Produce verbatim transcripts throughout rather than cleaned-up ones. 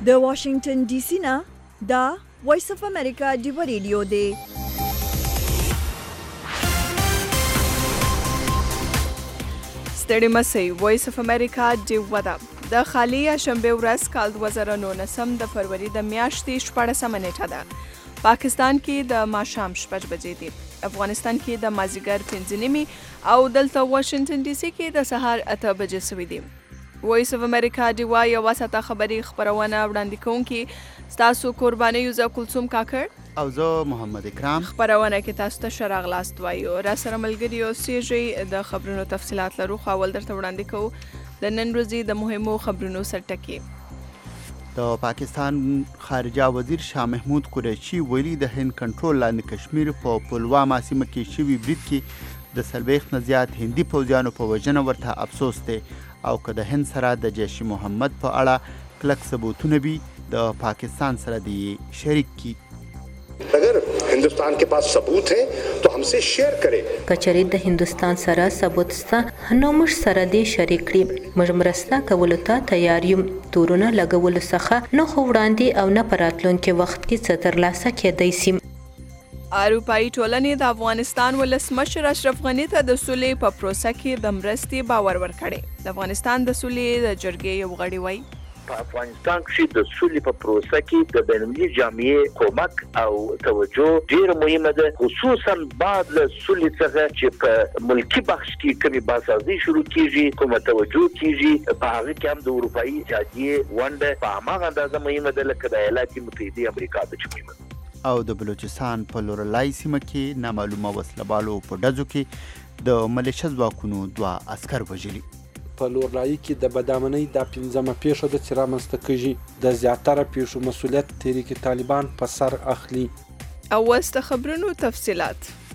د واشنگټن ډي سي نه دا وایس اف امریکا دی ریډیو دی. ستړي مسئ وایس اف امریکا دی ودا د خالی شنبه ورځ کال دوه زره نولسم د فروری د میاشتې شپاړسمه نیټه ده. پاکستان کې د ماښام شپږ بجې دي، افغانستان کې د مازیګر پنځه نیمې او دلته واشنگټن ډي سي کې د سهار اته بجې شوي دي. وایس اف امریکا دی وا یو واسطه خبري خبرونه وړاندې کوونکي تاسو قرباني یوزا کلثوم کاکړ او زه محمد اکرام. خبرونه کې تاسو ته شراغ لاست وایو را سره ملګری او سیجی د خبرونو تفصيلات لرو خو ول درته وړاندې کوو د نن ورځې د مهمو خبرونو سرټکی. د پاکستان خارجه وزیر شاه محمود قریشي ویلي د هند کنټرول لاندې کشمیر په پلوامه سیمه کې شوي برید کې د څلوېښت نه زیات هندي پوځیانو په وژنه ورته افسوس دی او که د هند سره د جیش محمد په اړه کلک ثبوتونه وي د پاکستان سره دی شریک کی. اگر هندوستان کے پاس ثبوت ہیں تو ہم سے شیئر کریں. کچری د هندوستان سره ثبوت ستا نو موږ سره دې شریک کړي. موږ مرسته کولو ته تیار یو. تورونه لګولو څخه نو خو وړاندې او نه پراتلونکي وخت کې څه ترلاسه کېدای شي. اروپایي ټولنې د افغانستان ولسمشر اشرف غني ته د سولې په پروسه کې د مرستې باور ورکړی. د افغانستان د سولې د جرګې یو غړي وایي په افغانستان کې د سولې په پروسه کې د بین‌المللي جامعې کومک او توجه ډېر مهمه ده، خصوصا بعد له سولې څخه چې په ملکی بخش کې کومې بازسازي شروع کیږي، کومه توجه کیږي، په هغه کې هم د اروپایي اتحادیې ونډه په هماغه اندازه مهمه ده لکه د ایالات متحده امریکا د چمه. او د بلوچستان په لورلای سیمه کې نامعلومه وسلهبالو په ډزو کې د ملیشه ځواکونو دوه عسکر وژلي. په لورلای کې د بدامنۍ د پنځمه پیښه د چې رامنځته کېږي د زیاتره پیښو مسؤلیت تحریک طالبان په سر اخلي. او وسط خبرونو تفصيلات.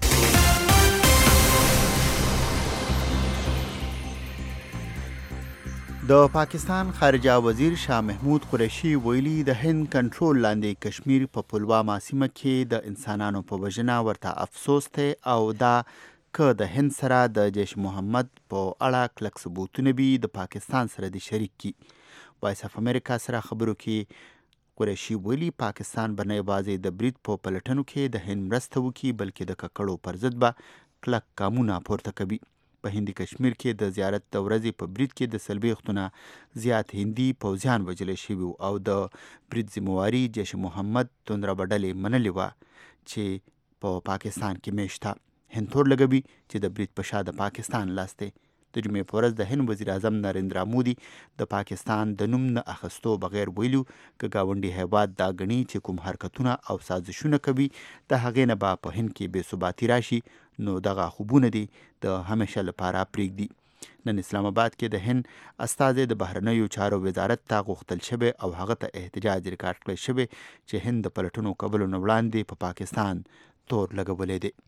د پاکستان خارجه وزیر شاه محمود قریشي ویلي د هند کنټرول لاندې کشمیر په پلوامه سیمه کې د انسانانو په وژنه ورته افسوس دی او دا که د هند سره د جیش محمد په اړه کلک ثبوتونه وي د پاکستان سره د شریک کی. وایس اف امریکا سره خبرو کې قریشي ویلي پاکستان به نه یوازې د برید په پلټنو کې د هند مرسته وکړي بلکې د ککړو پر ضد به کلک ګامونه پورته کوي. په هندي کشمیر کې د زیارت د ورځې په برید کې د څلوېښتو نه زیات هندي پوځیان وژل شوي او د برید ذمهواري جیش محمد توندره ډلې منلې وه چې په پاکستان کې میشته. هند تور لګوي چې د برید په شا د پاکستان لاس دی. د جمعې په ورځ د هند وزیر اعظم نریندرا مودي د پاکستان د نوم نه اخیستو بغیر ویلو که ګاونډي هیواد دا ګڼي چې کوم حرکتونه او سازشونه کوي د هغې نه به په هند کې بې ثباتي راشي نو دغه خوبونه دي د همیشه لپاره پرېږدي. نن اسلام آباد کې د هند استازی د بهرنیو چارو وزارت ته غوښتل شوی او هغه ته احتجاج ریکارډ کړی شوی چې هند د پلټنو کولو نه وړاندې په پا پاکستان تور لګولی دی.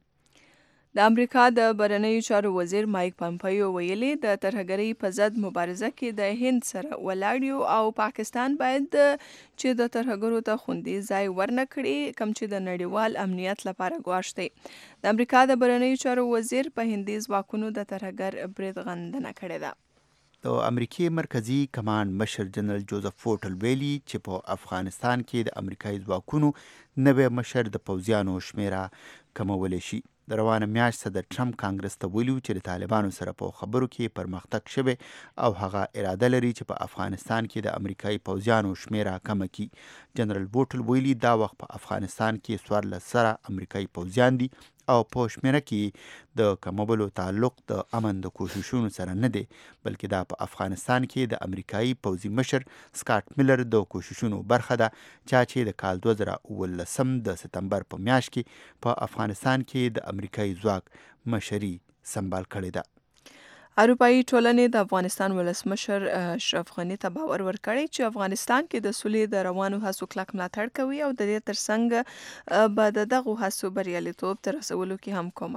د امریکا د بهرنیو چارو وزیر مایک پامپیو ویلي د ترهګرۍ په ضد مبارزه کې د هند سره ولاړ یو او پاکستان باید چې د ترهګرو ته خوندي ځای ورنه کړي کوم چې د نړیوال امنیت لپاره ګواښ دی. د امریکا د بهرنیو چارو وزیر په هندي ځواکونو د ترهګر برید غندنه کړې ده. د امریکای مرکزی کمانډ مشر جنرال جوزف فورټل ویلي چې په افغانستان کې د امریکایي ځواکونو نوی مشر د پوځیانو شمیره کمولی شي. د روانه میاشت صدر ټرمپ کانګرس ته ویلي چې د طالبانو سره په خبرو کې پرمختګ شوی او هغه اراده لري چې په افغانستان کې د امریکایي پوځیانو شمیره کمه کړي. جنرال فورټل ویلي دا وخت په افغانستان کې څوارلس زره امریکایي پوځیان دي او په شمیره کې د کمولو تعلق د امن د کوششونو سره نه دی بلکې دا په افغانستان کې د امریکایي پوځي مشر سکاټ میلر د کوششونو برخه ده چا چې د کال دوه زره اوولسم د ستمبر په میاشت کې په افغانستان کې د امریکایي ځواک مشري سمبال کړې ده. اروپایي ټولنې د افغانستان ولسمشر اشرف غني ته باور ورکړی چې افغانستان کې د سولې د روانو هڅو کلک ملاتړ کوي او د دې ترڅنګ به د دغو هڅو بریالیتوب تر رسولو کې هم کومک کوي.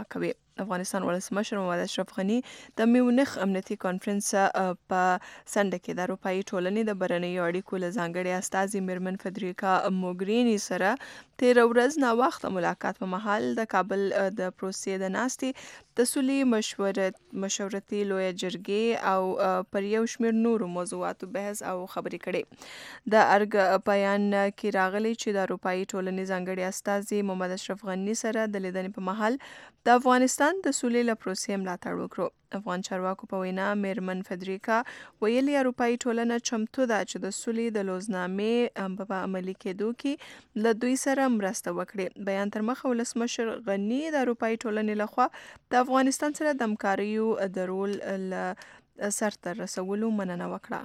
افغانستان ولسمشر محمد اشرف غني د میونخ امنیتي کانفرنس په سنډه کې د اروپאי ټولنې د برنیو اړیکو له ځانګړي استازي میرمن فدریکا موګرینی سره تیر ورځ نا وخت ملاقات په محل د کابل د پروسې د ناستي د سولي مشورت مشورتي لوی جرګې او پر یو شمېر نورو موضوعاتو بحث او خبرې کړي. د ارګ بیان کې راغلي چې د اروپאי ټولنې ځانګړي استازي محمد اشرف غني سره د لیدنې په محل د افغانستان د سولې له پروسې ملاتړ وکړو. افغان چارواکو په وینا میرمن فدریکا ویلي اروپאי ټولنه چمتو ده چې د سولې د لوزنامې په عملي کېدو کې له دوی سره مرسته وکړي. بیان تر مخه ولسمشر غني د اروپאי ټولنې لخوا د افغانستان سره د همکاریو د رول له سرته رسولو مننه وکړه.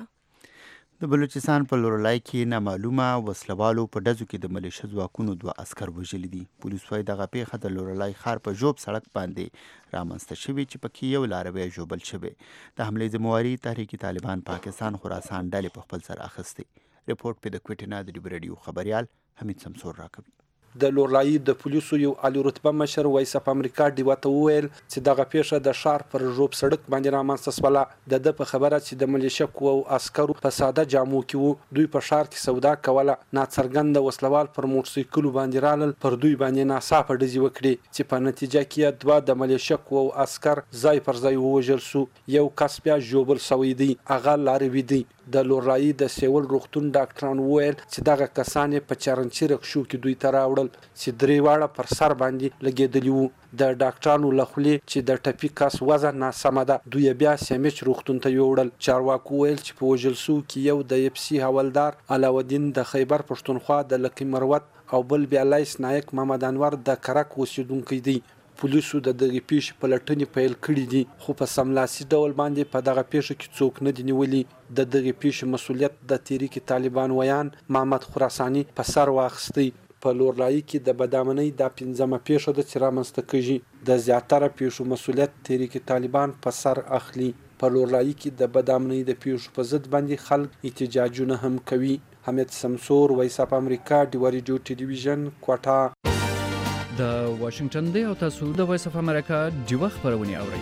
د بلوچستان په لورلای کې نامعلومه وسلوالو په ډزو کې د ملیشه ځواکونو دوه عسکر وژلي دي. پولیس وايي دغه پیښه د لورلای ښار په ژوب سړک باندې رامنځته شوې چې پکې یو لاروی ژوبل شوی. د حملې ذمواري تحریک طالبان پاکستان خراسان ډلې په خپل سر اخیستی. ریپورت په د کوټې نه د ډیبر رادیو خبريال حمید سمسور راکوي. د لورلای د پولیسو یو عالی رتبه مشر وایس اف امریکا ډیوا ته وویل چې دغه پیښه د ښار پر ژوب سړک باندې رامنځته شوله. د د په خبره چې د ملیشه قوو او عسکرو په ساده جامو کې وو، دوی په ښار کې سودا کوله. ناڅرګنده وسلوال پر موټرسایکلو باندې رالل، پر دوی باندې ناڅاپه ډزې وکړې چې په نتیجه کې دوه د ملیشه قوو او عسکر ځای پر ځای ووژل شو. یو کس بیا ژوبل شوی دی، هغه لاروي دی. د لورلای د سیول روغتون ډاکټران وویل چې دغه کسان په چرنچي رکشو کې دوی ته راوړل چې درې واړه پر سر باندې لګېدلي وو. د ډاکټرانو له خولې چې د ټپي کس وزن ناسمه ده، دوی بیا سیمچ روغتون ته یوړل. چارواکو ویل چې په وژل سو کې یو د اف سی حوالدار علاودین د خیبر پښتونخوا د لکی مروت او بل بیا لایس نایک محمد انور د کرک اوسیدونکی دی. پولیسو د دغه پیښې په لټنې پیل کړي دي، خو په سملاسي ډول باندې په دغه پیښه کې څوک نه دي نیولي. د دغه پیښې مسؤلیت د تحریک طالبان ویان محمد خراساني په سر واخیستی. په لورلای کې د بدامنۍ دا پنځمه پیښه د چې رامنځته کېږي. د زیاتره پیښو مسؤلیت تحریک طالبان په سر اخلي. په لورلای کې د بدامنۍ د پیښو په ضد باندې خلک احتجاجونه هم کوي. حمید سمسور، وایس اف امریکا، ډیوا ریډیو ټلویزیون، کوټه. د واشنگټن دی او تاسو د وایس اف امریکا ډیوا خبرونه اورئ.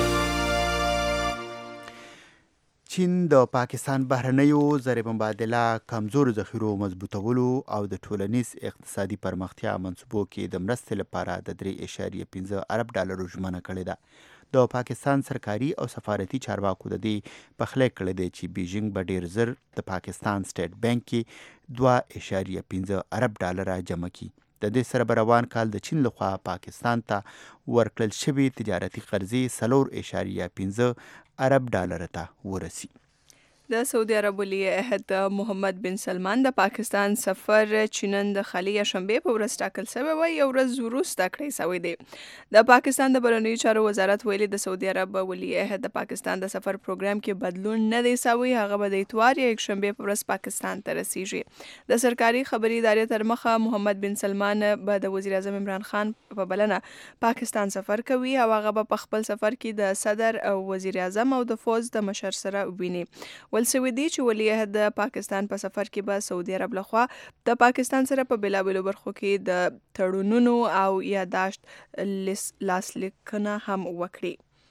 چین د پاکستان بهرنیو زر مبادله کمزور ذخیرو مضبوطولو او د ټولنیز اقتصادي پرمختیا منصوبو کې د مرستې لپاره د درې اعشاریه پنځه ارب ډالرو ژمنه کړې ده. د پاکستان سرکاري او سفارتي چارواکو د دې پخلی کړی دی چې بیجینګ به ډیر زر د پاکستان سټیټ بانک کې دوه اعشاریه پنځه ارب ډالر جمع کړي. د دې سره به روان کال د چین لخوا پاکستان ته ورکړل شوي تجارتي قرضې څلور اعشاریه پنځه ارب ډالر ته ورسي. د سعودي عرب ولی عهد محمد بن سلمان د پاکستان سفر چینن د خلیه شنبه په ورځ ټاکل شوی و، یو ورځ وروسته کړی شوی دی. د پاکستان د بهرنیو چارو وزارت ویلي د سعودي عرب ولی عهد د پاکستان د سفر پروګرام کې بدلون نه دی شوی، هغه به د اتوار یا یک شنبه په ورځ پاکستان ته رسیږي. د سرکاري خبري ادارې تر مخه محمد بن سلمان به د وزیر اعظم عمران خان په بلنه پاکستان سفر کوي او هغه به په خپل سفر کې د صدر او وزیر اعظم او د فوج د مشر سره ویني. ولسوي دی چې ولی عهد د پاکستان په سفر کې به سعودي عرب لخوا د پاکستان سره په بېلابېلو برخو کې د تړونونو او یاداشت لاسلیکونه هم وکړي.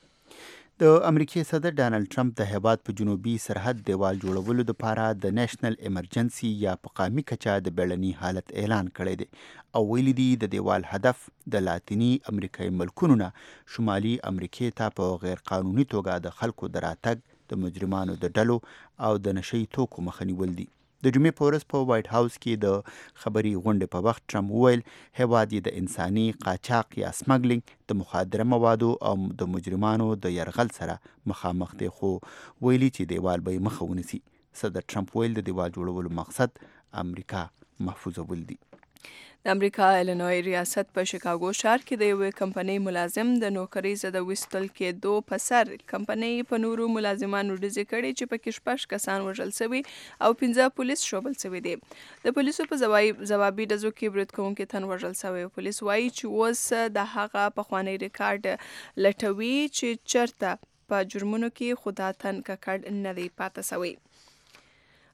د امریکای صدر ډانلډ ټرمپ د هیواد په جنوبي سرحد دیوال جوړولو لپاره د نېشنل ایمرجنسي یا په قومي کچه د بیړني حالت اعلان کړی دی او ویلي دی د دیوال هدف د لاتینی امریکایي ملکونو نه شمالي امریکای ته په غیر قانوني توګه د خلکو د راتګ، د مجرمانو د ډلو او د نشي توکو مخه نیول دي. د جمعې په ورځ په وایټ هاوس کې د خبري غونډې په وخت ټرمپ وویل هیواد یې د انساني قاچاق یا سمګلینګ، د مخدره موادو او د مجرمانو د یرغل سره مخامخ دی، خو ویلي چې دیوال به یې مخه ونیسي. صدر ټرمپ ویل د دیوال جوړولو مقصد امریکا محفوظول دي. د امریکا الینوی ریاست په شیکاګو ښار کې د یوې کمپنۍ ملازم د نوکرۍ څخه د ویستل کېدو په سر کمپنۍ په نورو ملازمانو ډزې کړې چې پکې شپږ کسان وژل شوي او پنځه پولیس شوبل شوي دي. د پولیسو په ځوابي ډزو کې برید کوونکی تن وژل شوی. پولیس وایي چې اوس د هغه پخوانی ریکارډ لټوي چې چرته په جرمونو کې خو دا تن ککړ نه دی پاتې شوی.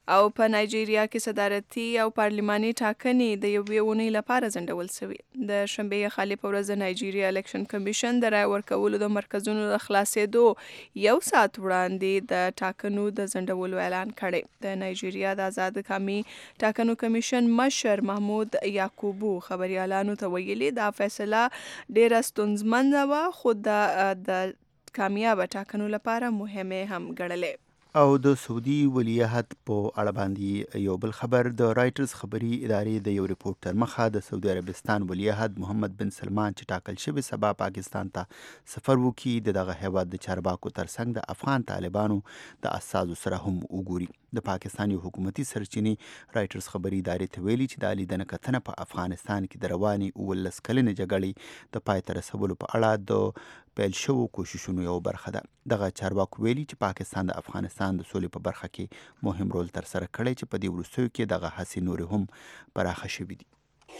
او په نایجیریا کې صدارتي او پارلماني ټاکنې د یوې اونۍ لپاره ځنډول شوې. د شنبې خالي په ورځ د نایجیریا الیکشن کمیشن د رای ورکولو د مرکزونو د خلاصېدو یو ساعت وړاندې د ټاکنو د ځنډولو اعلان کړی. د نایجیریا د آزاد قومي ټاکنو کمیشن مشر محمود یعقوبو خبريالانو ته ویلي دا فیصله ډیره ستونزمنده وه، خو د کامیابه ټاکنو لپاره مهمه هم ګڼلې. او د سعودي ولیعهد په اړه باندې یو بل خبر د رایټرز خبري ادارې د یو ریپورت تر مخه د سعودي عربستان ولیعهد محمد بن سلمان چې ټاکل شوی سبا پاکستان ته سفر وکړي د دغه هیواد د چارواکو ترڅنګ د افغان طالبانو د اساسو سره هم وګوري. د پاکستان یو حکومتي سرچینې رایټرز خبري ادارې ته ویلي چې د لیدنه کتنه په افغانستان کې د رواني اولس کلنې جګړې د پای ته رسولو په اړه د پیل شوو کوششونو یو برخه ده. دغه چارواکو ویلي چې پاکستان د افغانستان د سولې په برخه کې مهم رول تر سره کړی چې په دې وروستیو کې دغه هڅې نورې هم پراخه شوي دي.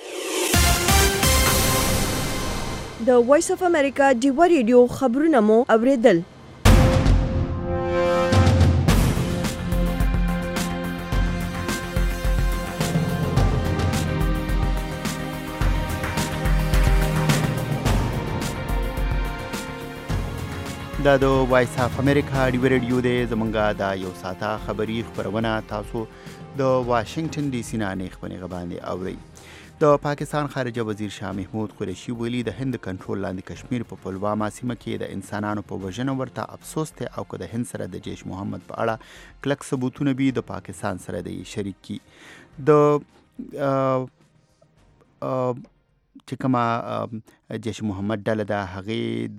د وایس اف امریکا ډیوه ریډیو خبرونه مو اوریدل. دا د وایس اف امریکا ډیوه ریډیو دی. زمونږه دا یو ساعته خبري خبرونه تاسو د واشنگټن ډي سي نه نیخبنې غباندې اورئ. د پاکستان خارجه وزیر شاه محمود قریشي ویلي د هند کنټرول لاندې کشمیر په پلوامه سیمه کې د انسانانو په وژنه ورته افسوس دی او که د هند سره د جیش محمد په اړه کلک ثبوتونه وي د پاکستان سره د شریک کی. د چې کومه جیش محمد ډله ده هغې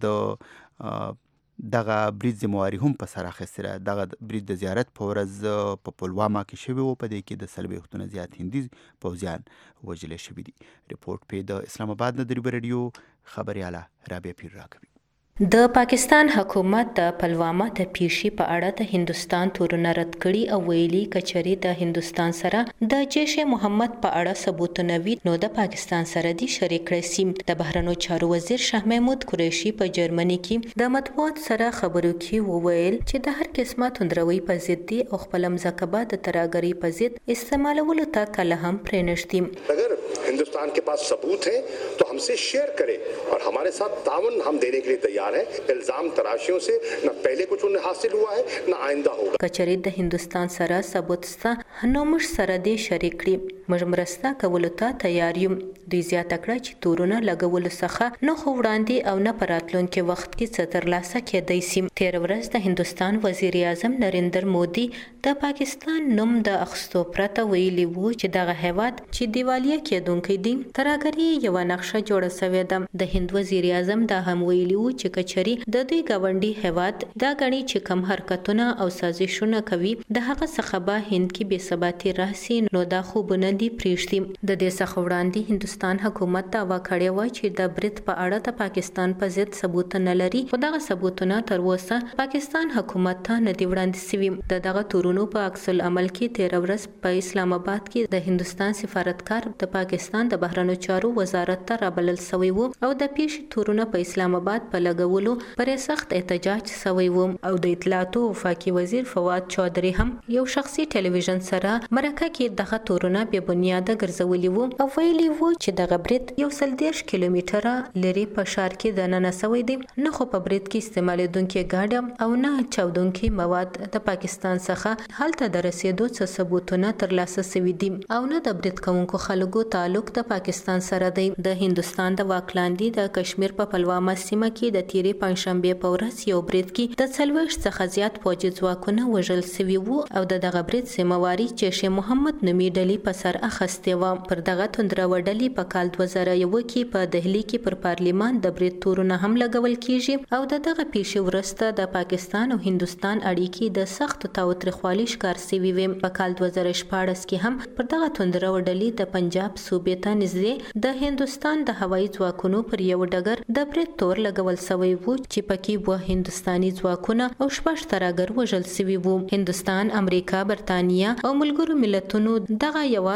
د دغه برید ذمواري هم په سر اخیستې ده. دغه برید د زیارت په ورځ په پلوامه کې شوی و، په دې کې د څلوېښتو نه زیات هندي پوځیان وژل شوي دي. رپورټ پې د اسلام آباد نه د ریډیو رادیو خبریاله رابعه پیر راکوي. د پاکستان حکومت د پلوامه د پیښې په اړه د هندستان تورونه رد کړي او ویلي کچري د هندستان سره د جیش محمد په اړه ثبوتونه وي نو د پاکستان سره دی شریک کړي. د بهرنیو چارو وزیر شاه محمود قریشي په جرمني کې د مطبوعات سره خبرو کې وویل چې د هر قسمه توندروي په ضد دي او خپل مذاکبه د تراګري په ضد استعمالولو ته کله هم پرېنښتي. अगर हिंदुस्तान के पास सबूत है तो हमसे शेयर करे और हमारे साथ तावन हम देने के लिए तैयार हैं. इल्जाम तराशियों से न पहले कुछ उन्हें हासिल हुआ है न आइंदा होगा. کچري د هندستان سره ثبوت ستا نو موږ سره دې شریک کړي. موږ مرسته کولو ته تیار یو. دوی زیاته کړه چې تورونه لګولو څخه نه خو وړاندې او نه په راتلونکي وخت کې څه ترلاسه کېدای شي. تېره ورځ د هندستان وزیر اعظم نریندر مودي د پاکستان نوم د اخیستو پرته ویلي وو چې دغه هیواد چې دیوالیه کېدونکی دی تراګري یو نقشه جوړه شوې ده. د هند وزیر اعظم دا هم ویلي وو چې کچري د دوی ګاونډي هیواد دا غني چې کم حرکتونه او سازشونه کوي د هغه څخه به هند کې بې ثباتي راسي نو دا خوبونه دي پریږدي. د دې څخه وړاندې هندستان حکومت دعوا کړې و چې د برید په اړه د پاکستان په ضد ثبوت نه لري خو دغه ثبوتونه تر اوسه پاکستان حکومت ته نه دي وړاندې شوي. د دغه تورونو په عکس العمل کې تېره ورځ په اسلام آباد کې د هندستان سفارتکار د پاکستان د بهرنیو چارو وزارت ته رابلل شوی و او د پیښې تورونه په اسلام آباد په لګولو پر سخت احتجاج شوی و او د اطلاعاتو وفاقي وزیر فواد چودري هم یو شخصي ټلویزیون سره مرکه کې دغه تورونه بې بنیاده ګرځولي وو او ویلي وو چې دغه برید یو سل دېرش کیلومتره لري په ښار کې دننه شوی دی. نه خو په برید کې استعمالېدونکي ګاډي او نه چاودونکي مواد د پاکستان څخه هلته د رسېدو څه ثبوتونه ترلاسه شوي دي او نه د برید کوونکو خلکو تعلق د پاکستان سره دی. د هندستان د واک لاندې د کشمیر په پلوامه سیمه کې د تیرې پنځشنبې په ورځ یو برید کې د څلوېښت څخه زیات پوځي ځواکونه وژل شوي وو او د دغه برید ذمهواري جیش محمد نومي ډلې په سر اخیستې وه. پر دغه توندروه ډلې په کال دوه زره یو کې په دهلي کې پر پارلیمان د برید تورونه هم لګول کیږي او د دغه پیښې وروسته د پاکستان او هندستان اړیکې د سختو تاوتریخوالي ښکار شوي وې. په کال دوه زره شپاړس کې هم پر دغه توندروه ډلې د پنجاب صوبې ته نږدې د هندستان د هوایي ځواکونو پر یو ډګر د برید تور لګول شوی وو چې پکې وو هندستاني ځواکونه او شپږ ترهګر وژل شوي وو. هندستان، امریکا، برتانیا او ملګرو ملتونو دغه یوه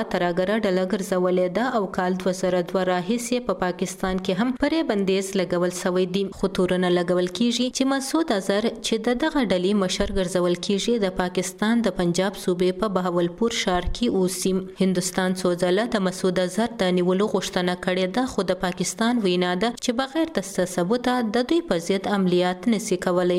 تراګره ډله ګرځولې ده او کال دوه زره دوه راهیسې په پا پاکستان کې هم پرې بندیز لګول شوی دی. خو تورونه لګول کیږي چې مسعود اظهر چې د دغه ډلې مشر ګرځول کیږي د پاکستان د پنجاب صوبې په بهاولپور ښار کې اوسي. هندستان څو ځله د مسعود اظهر د نیولو غوښتنه کړې ده خو د پاکستان وینا ده چې بغیر د ثبوته د دوی په ضد عملیات نشي کولای.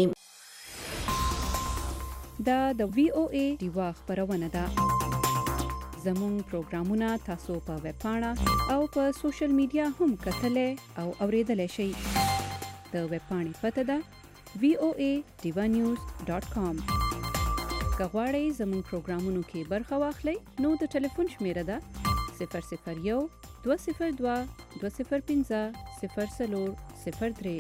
دا د وی او ای دیوا خبرونه ده. زموږ پروګرامونه تاسو په ویب پاڼه او په سوشل میډیا هم کتلای او اوریدلای شئ. د ویب پاڼې پته ده وی او ای دیوا نیوز ډاټ کام. که غواړئ زموږ پروګرامونو کې برخه واخلئ نو د ټلیفون شمیره ده صفر صفر یو دوه صفر دوه دوه صفر پنځه صفر څلور صفر درې.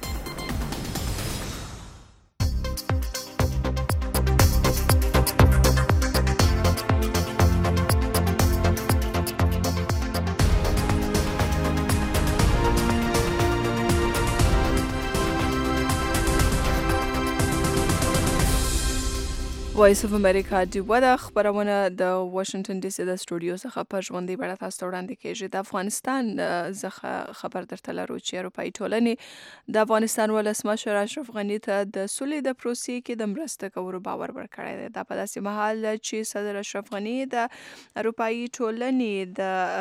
وایس اف امریکا ډیوا د خبرونه د واشنگټن ډي سي د سټوډیو څخه په ژوندۍ بڼه تاسو ته وړاندې کیږي. د افغانستان څخه خبر درته لرو چې اروپایي ټولنې د افغانستان ولسمشر اشرف غني ته د سولې د پروسې کې د مرسته کولو باور ورکړی دی. دا په داسې مهال چې صدر اشرف غني د اروپایي ټولنې د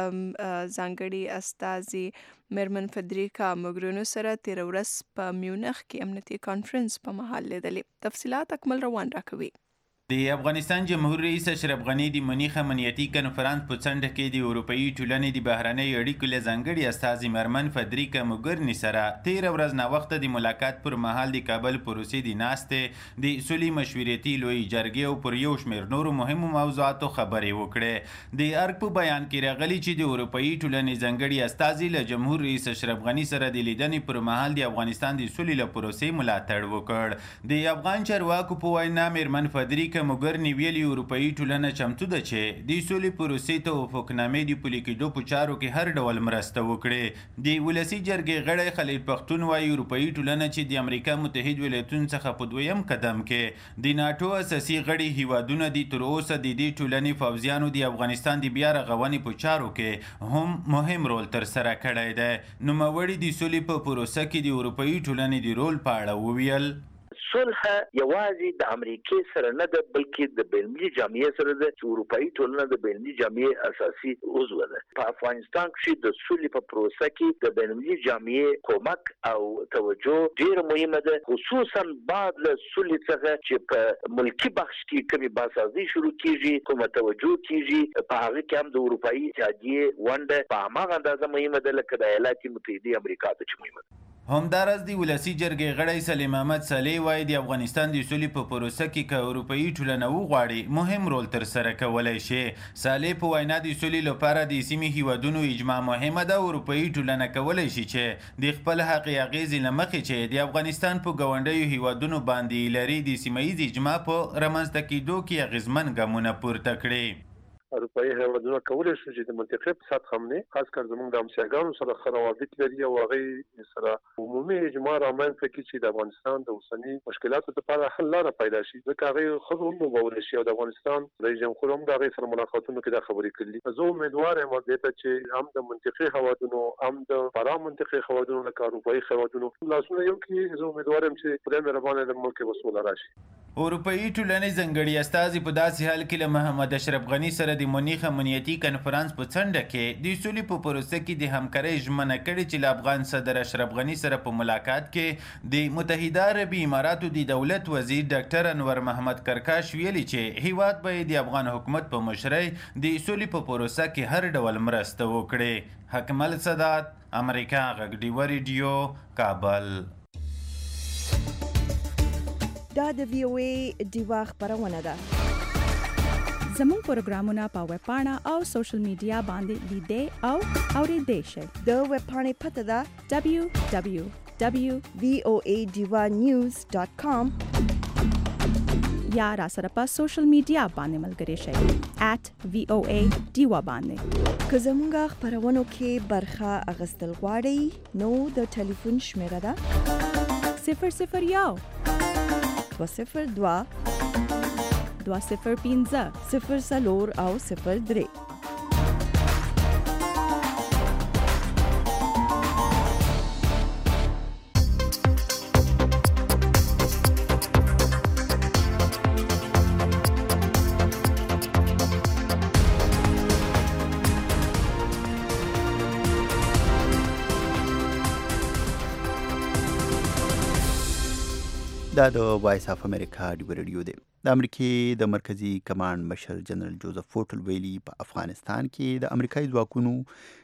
ځانګړي استازي میرمن فدریکا موګرینو سره تیر ورځ په میونخ کې امنیتي کانفرنس په مهال لیدلې. تفصیلات اکمل روان راکوي. د افغانستان جمهور رئیس اشرف غني د منیخ امنیتي کانفرنس په څنډه کې د اروپایي ټولنې د بهرنۍ اړیکو له ځانګړي استازي مرمن فدریکا موګریني سره تیر ورځ ناوخته د ملاقات پر مهال د کابل پروسې د ناستې د سولې مشورتي لوی جرګې او پر یو شمېر نورو مهمو موضوعاتو خبرې وکړې. د ارګ په بیان کې راغلي چې د اروپایي ټولنې ځانګړي استازي له جمهور رئیس اشرف غني سره د لیدنې پر مهال د افغانستان د سولې له پروسې ملاتړ وکړ. د افغان چارواکو په وینا میرمن فدریکا موګریني ویلي اروپایي ټولنه چمتو ده چې د سولې پروسې ته توافقنامې د پلي کېدو په چارو کې هر ډول مرسته وکړي. د ولسي جرګې غړی خلیل پښتون وایي اروپایي ټولنه چې د امریکا متحد ولایتونو څخه په دویم قدم کې د ناټو اساسي غړي هیوادونه دي تر اوسه د دې ټولنې پوځیانو د افغانستان د بیا رغونې په چارو کې هم مهم رول ترسره کړی دی. نوموړي د سولې په پروسه کې د اروپایي ټولنې د رول په اړه وویل. صلح یوازې د امریکای سره نه ده بلکې د بین‌المللي جامعې سره ده چې اروپایي ټولنه د بین‌المللي جامعې اساسي عضو ده. په افغانستان کې د سولې په پروسه کې د بین‌المللي جامعې کومک او توجه ډېر مهمه ده، خصوصا بعد له سولې څخه چې په ملکی بخش کې کومې بازسازي شروع کیږي، کومه توجه کیږي، په هغه کې هم د اروپایي اتحادیې ونډه په هماغه اندازه مهمه ده لکه د ایالات متحده امریکا ته چې مهمه ده. همدارس د ولسی جرګې غړی سلیم احمد صالح وایي د افغانستان د سولې په پروسه کې که اروپایي ټولنه وغواړي مهم رول ترسره کولی شي. صالح په وینا د سولې لپاره د سیمې هیوادونو اجماع مهمه ده. اروپایي ټولنه کولی شي چې د خپل حق اغیزې له مخې چې د افغانستان په ګاونډیو هیوادونو باندې لري د سیمه ییز اجماع په رامنځته کېدو کې اغیزمن ګامونه پورته کړي. اروپایي هیوادونه کولی شي چې د منطقې په سطح باندې خاص کر زموږ د همسایګانو سره ښه روابط لري او هغوی سره عمومي اجماع رامنځته کړي چې د افغانستان د اوسني مشکلاتو لپاره حل لاره پیدا شي. ځکه هغوی ښه وموږلی شي او د افغانستان رئیس جمهور هم د هغوی سره ملاقاتونو کې دا خبرې کړي. زه امیدوار یم دې ته چې هم د منطقې هیوادونو هم د فرا منطقې هیوادونو لکه اروپایي هیوادونو لاسونه یو کړي. زه امیدوار یم چې خدای مهربانه د ملک کې وسوله راشي. اروپایي ټولنې ځانګړي استازي په داسې حال کې له محمد اشرف غني سره د منیخ امنیتي کنفرانس په څنډه کې د سولې په پروسه کې د همکارۍ ژمنه کړې چې له افغان صدر اشرف غني سره په ملاقات کې د متحده عربي اماراتو د دولت وزیر ډاکټر انور محمد کرکاش ویلي چې هیواد به د افغان حکومت په مشرۍ د سولې په پروسه کې هر ډول مرسته وکړي. حکمل سادات، امریکا غږ ډیوا ریډیو، کابل. دا د وی او ای ډیوا خبرونه ده. زموږ پروګرامونه په ویب پاڼه او سوشل میډیا باندې لیدئ او اوریدئ شئ. د ویب پاڼې پته ده دبلیو دبلیو دبلیو ډاٹ وی او ای ډیوا نیوز ډاٹ کام یا را سره په سوشل میډیا باندې ملګري شئ ایٹ وی او ای ډیوا باندې. که زموږ خبرونو کې برخه اخیستل غواړئ نو د ټلیفون شمیره ده صفر صفر یو دوه صفر دوه دوه صفر پنځه صفر څلور او صفر درې. دا د وایس اف امریکا ډیو ریډیو دی. د امریکې د مرکزی کمانډ مشر جنرال جوزف فوټل ویلي په افغانستان کې د امریکایي ځواکونو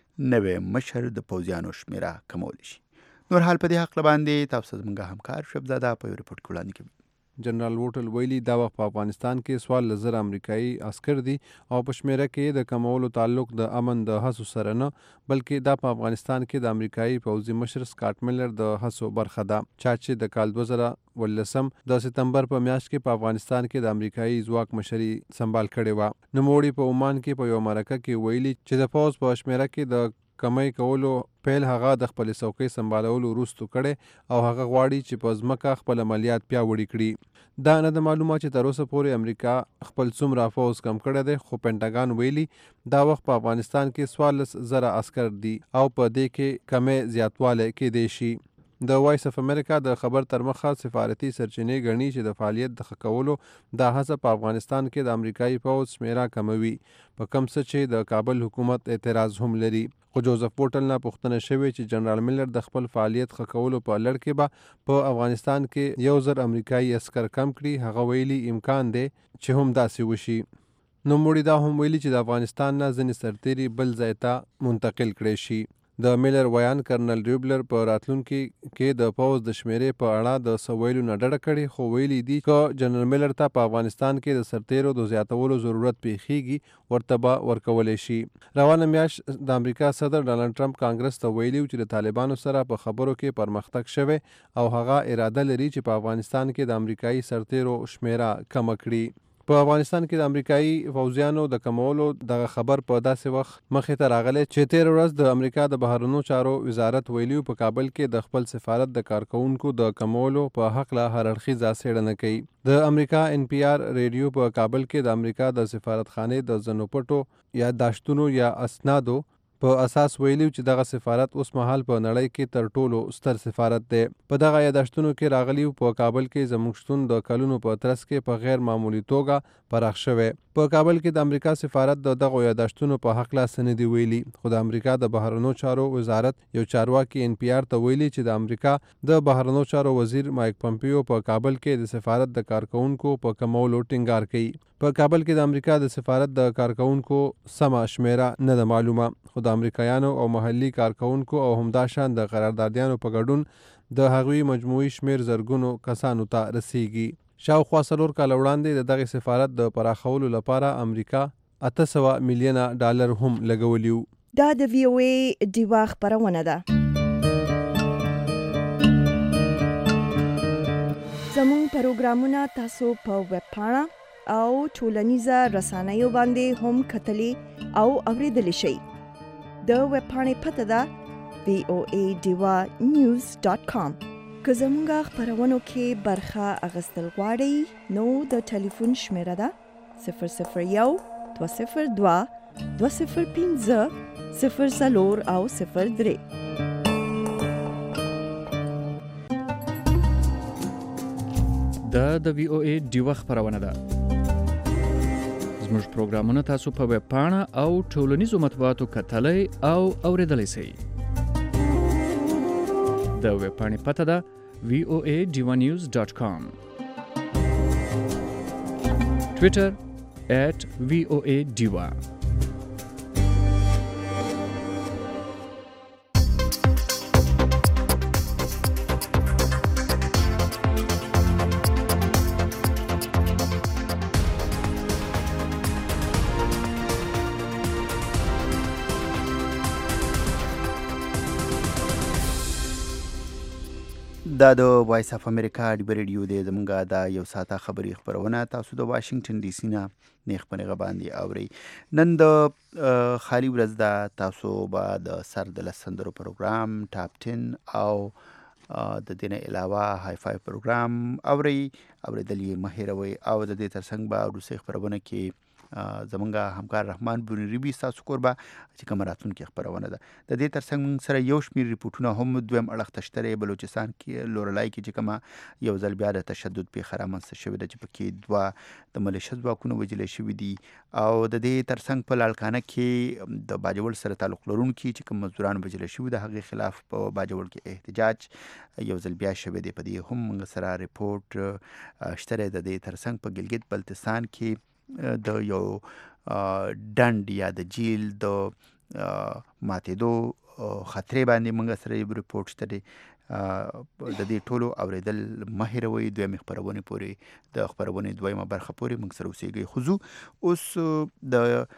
نوې مشر د پوځیانو شمیره کمولی شي. نور حال په دې حق باندې تاسو زموږ همکار شبزاده په یو ریپورت کې وړاندې کوي. جنرال ووټل ویلي دا وخت په افغانستان کې سوال لزر امریکایي عسكر دي او په شمیره کې د کمولو تعلق د امن د هڅو سره نه، بلکې دا په افغانستان کې د امریکایي پوځي مشر سکاټ میلر د هڅو برخه ده، چا چې د کال دوه زره ولسم د سپتمبر په میاشت کې په افغانستان کې د امریکایي ځواک مشري سمبال کړې وه. نوموړي په عمان کې په یو مرکه کې ویلي چې د پوځ په شمیره کې د کمی کولو پیل هغه د خپل څوکۍ سمبالولو وروسته کړي او هغه غواړي چې په ځمکه خپل عملیات پیاوړي کړي. دا نه د معلومات چې تر اوسه پورې امریکا خپل څومره پوځ کم کړی دی، خو پینټاګان ویلي دا وخت په افغانستان کې څوارلس زره عسکر دي او په دې کې کمی زیاتوالی کېدی شي. د وایس اف امریکا د خبر تر مخه سفارتي سرچینې ګڼي چې د فعالیت د ښه کولو دا هڅه په افغانستان کې د امریکایي پوځ شمیره کموي، په کم څه چې د کابل حکومت اعتراض هم لري. خو جوزف ووټل نه پوښتنه شوې چې جنرال میلر د خپل فعالیت ښه کولو په لړ کې به په افغانستان کې یو زر امریکایي عسکر کم کړي. هغه ویلي امکان دی چې هم داسې وشي. نوموړي دا هم ویلي چې د افغانستان نه ځینې سرتیري بل ځای ته منتقل کړي شي. د میلر ویان کرنل ریوبلر په راتلونکي کې د پوځ د شمیرې په اړه د سویلو نه ډډه کړې، خو ویلي دي چې جنرال میلر ته په افغانستان کې د سرتیرو د زیاتولو ضرورت پیښیږي ورته به ورکولی شي. روانه میاشت د امریکا صدر ډانلډ ټرمپ کانګرس ته ویلي چې د طالبانو سره په خبرو کې پرمختګ شوی او هغه اراده لري چې په افغانستان کې د امریکایي سرتیرو شمیره کم کړي. په افغانستان کې د امریکایي فوجیانو د کمولو دغه خبر په داسې وخت مخې ته راغلی چې تیر ورځ د امریکا د بهرنیو چارو وزارت ویلي په کابل کې د خپل سفارت د کارکونکو د کمولو په حق له هر اړخیزه څېړنه کوي. د امریکا ان پی آر ریډیو په کابل کې د امریکا د سفارتخانې د ځینو پټو یا داشتونو یا اسنادو په اساس ویلي چې دغه سفارت اوس مهال په نړۍ کې تر ټولو ستر سفارت دی. په دغه یاداشتونو کې راغلي په کابل کې زموږ شتون د کلونو په ترڅ کې په غیر معمولي توګه پراخ شوی. په کابل کې د امریکا سفارت د دغه یاداشتونو په حق لا څه نه دي ویلي، خو د امریکا د بهرنیو چارو وزارت یو چارواکي ان پی آر ته ویلي چې د امریکا د بهرنیو چارو وزیر مایک پمپیو په کابل کې د سفارت د کارکونکو په کمولو ټینګار کوي. په کابل کې د امریکا د سفارت د کارکونکو سمه شمیره نه ده معلومه، خو د امریکایانو او محلي کارکونکو او همداشان د قراردادیانو په ګډون د هغوی مجموعي شمیر زرګونو کسانو ته رسیږي. شاوخوا څلور کاله وړاندې د دغه سفارت د پراخولو لپاره امریکا اته سوه میلیونه ډالر هم لګولي وو. دا د وی او ای ډیوا خپرونه ده. زموږ پروګرامونه تاسو په ویب پاڼه او ټولنیزه رسنیو باندې هم کتلی او اوریدلی شئ. د ویب پاڼې پته ده وی او ای ډیوا نیوز ډاټ کام. که زموږ خپرونو کې برخه اخیستل غواړئ نو د ټلیفون شمیره ده صفر صفر یو دوه صفر دوه دوه صفر پنځه صفر څلور او صفر درې. دا د وی او ای ډیوا خپرونه ده. زموږ پروګرامونه تاسو په ویب پاڼه او ټولنیزو مطبوعاتو کتلی او اوریدلی شئ. د ویب پاڼې پته ده وی او ای ډیوا نیوز ډاټ کام. ټویټر ایٹ وی او ای ډیوا. دا د وایس اف امریکا ډیو ریډیو دی. زمونږ دا یو ساعته خبري خبرونه تاسو د واشنگټن ډي سي نه نیخ پنغه باندې اوري. نن د خالی ورځ دا تاسو به د سر د لسندرو پروګرام ټاپ ټن او د دې نه علاوه های فای پروګرام اوري اوریدل یې مهیروي او د دې ترڅنګ به روسي خبرونه کې زمونږ همکار رحمان بونریبي ستاسو کوربه چې کومه راتلونکې خپرونه ده. د دې ترڅنګ موږ سره یو شمېر ریپورټونه هم دویم اړخ ته شته. بلوچستان کې لورلای کې چې کومه یو ځل بیا د تشدد پیښه رامنځته شوې ده چې پکې دوه د ملیشه ځواکونه وژلي شوي دي، او د دې ترڅنګ په لاړکانه کې د باجوړ سره تعلق لرونکي چې کوم مزدوران وژلي شوي د هغې خلاف په باجوړ کې احتجاج یو ځل بیا شوی دی. په دې هم موږ سره ریپورټ شته. د دې ترڅنګ په ګلګت بلتستان کې د یو ډنډ یا د جیل د ماتېدو خطرې باندې موږ سره یو ریپورټ شته دی. د دې ټولو اورېدل مه هېروئ. دویمې خپرونې پورې د خپرونې دویمه برخه پورې موږ سره اوسېږئ. خو ځو اوس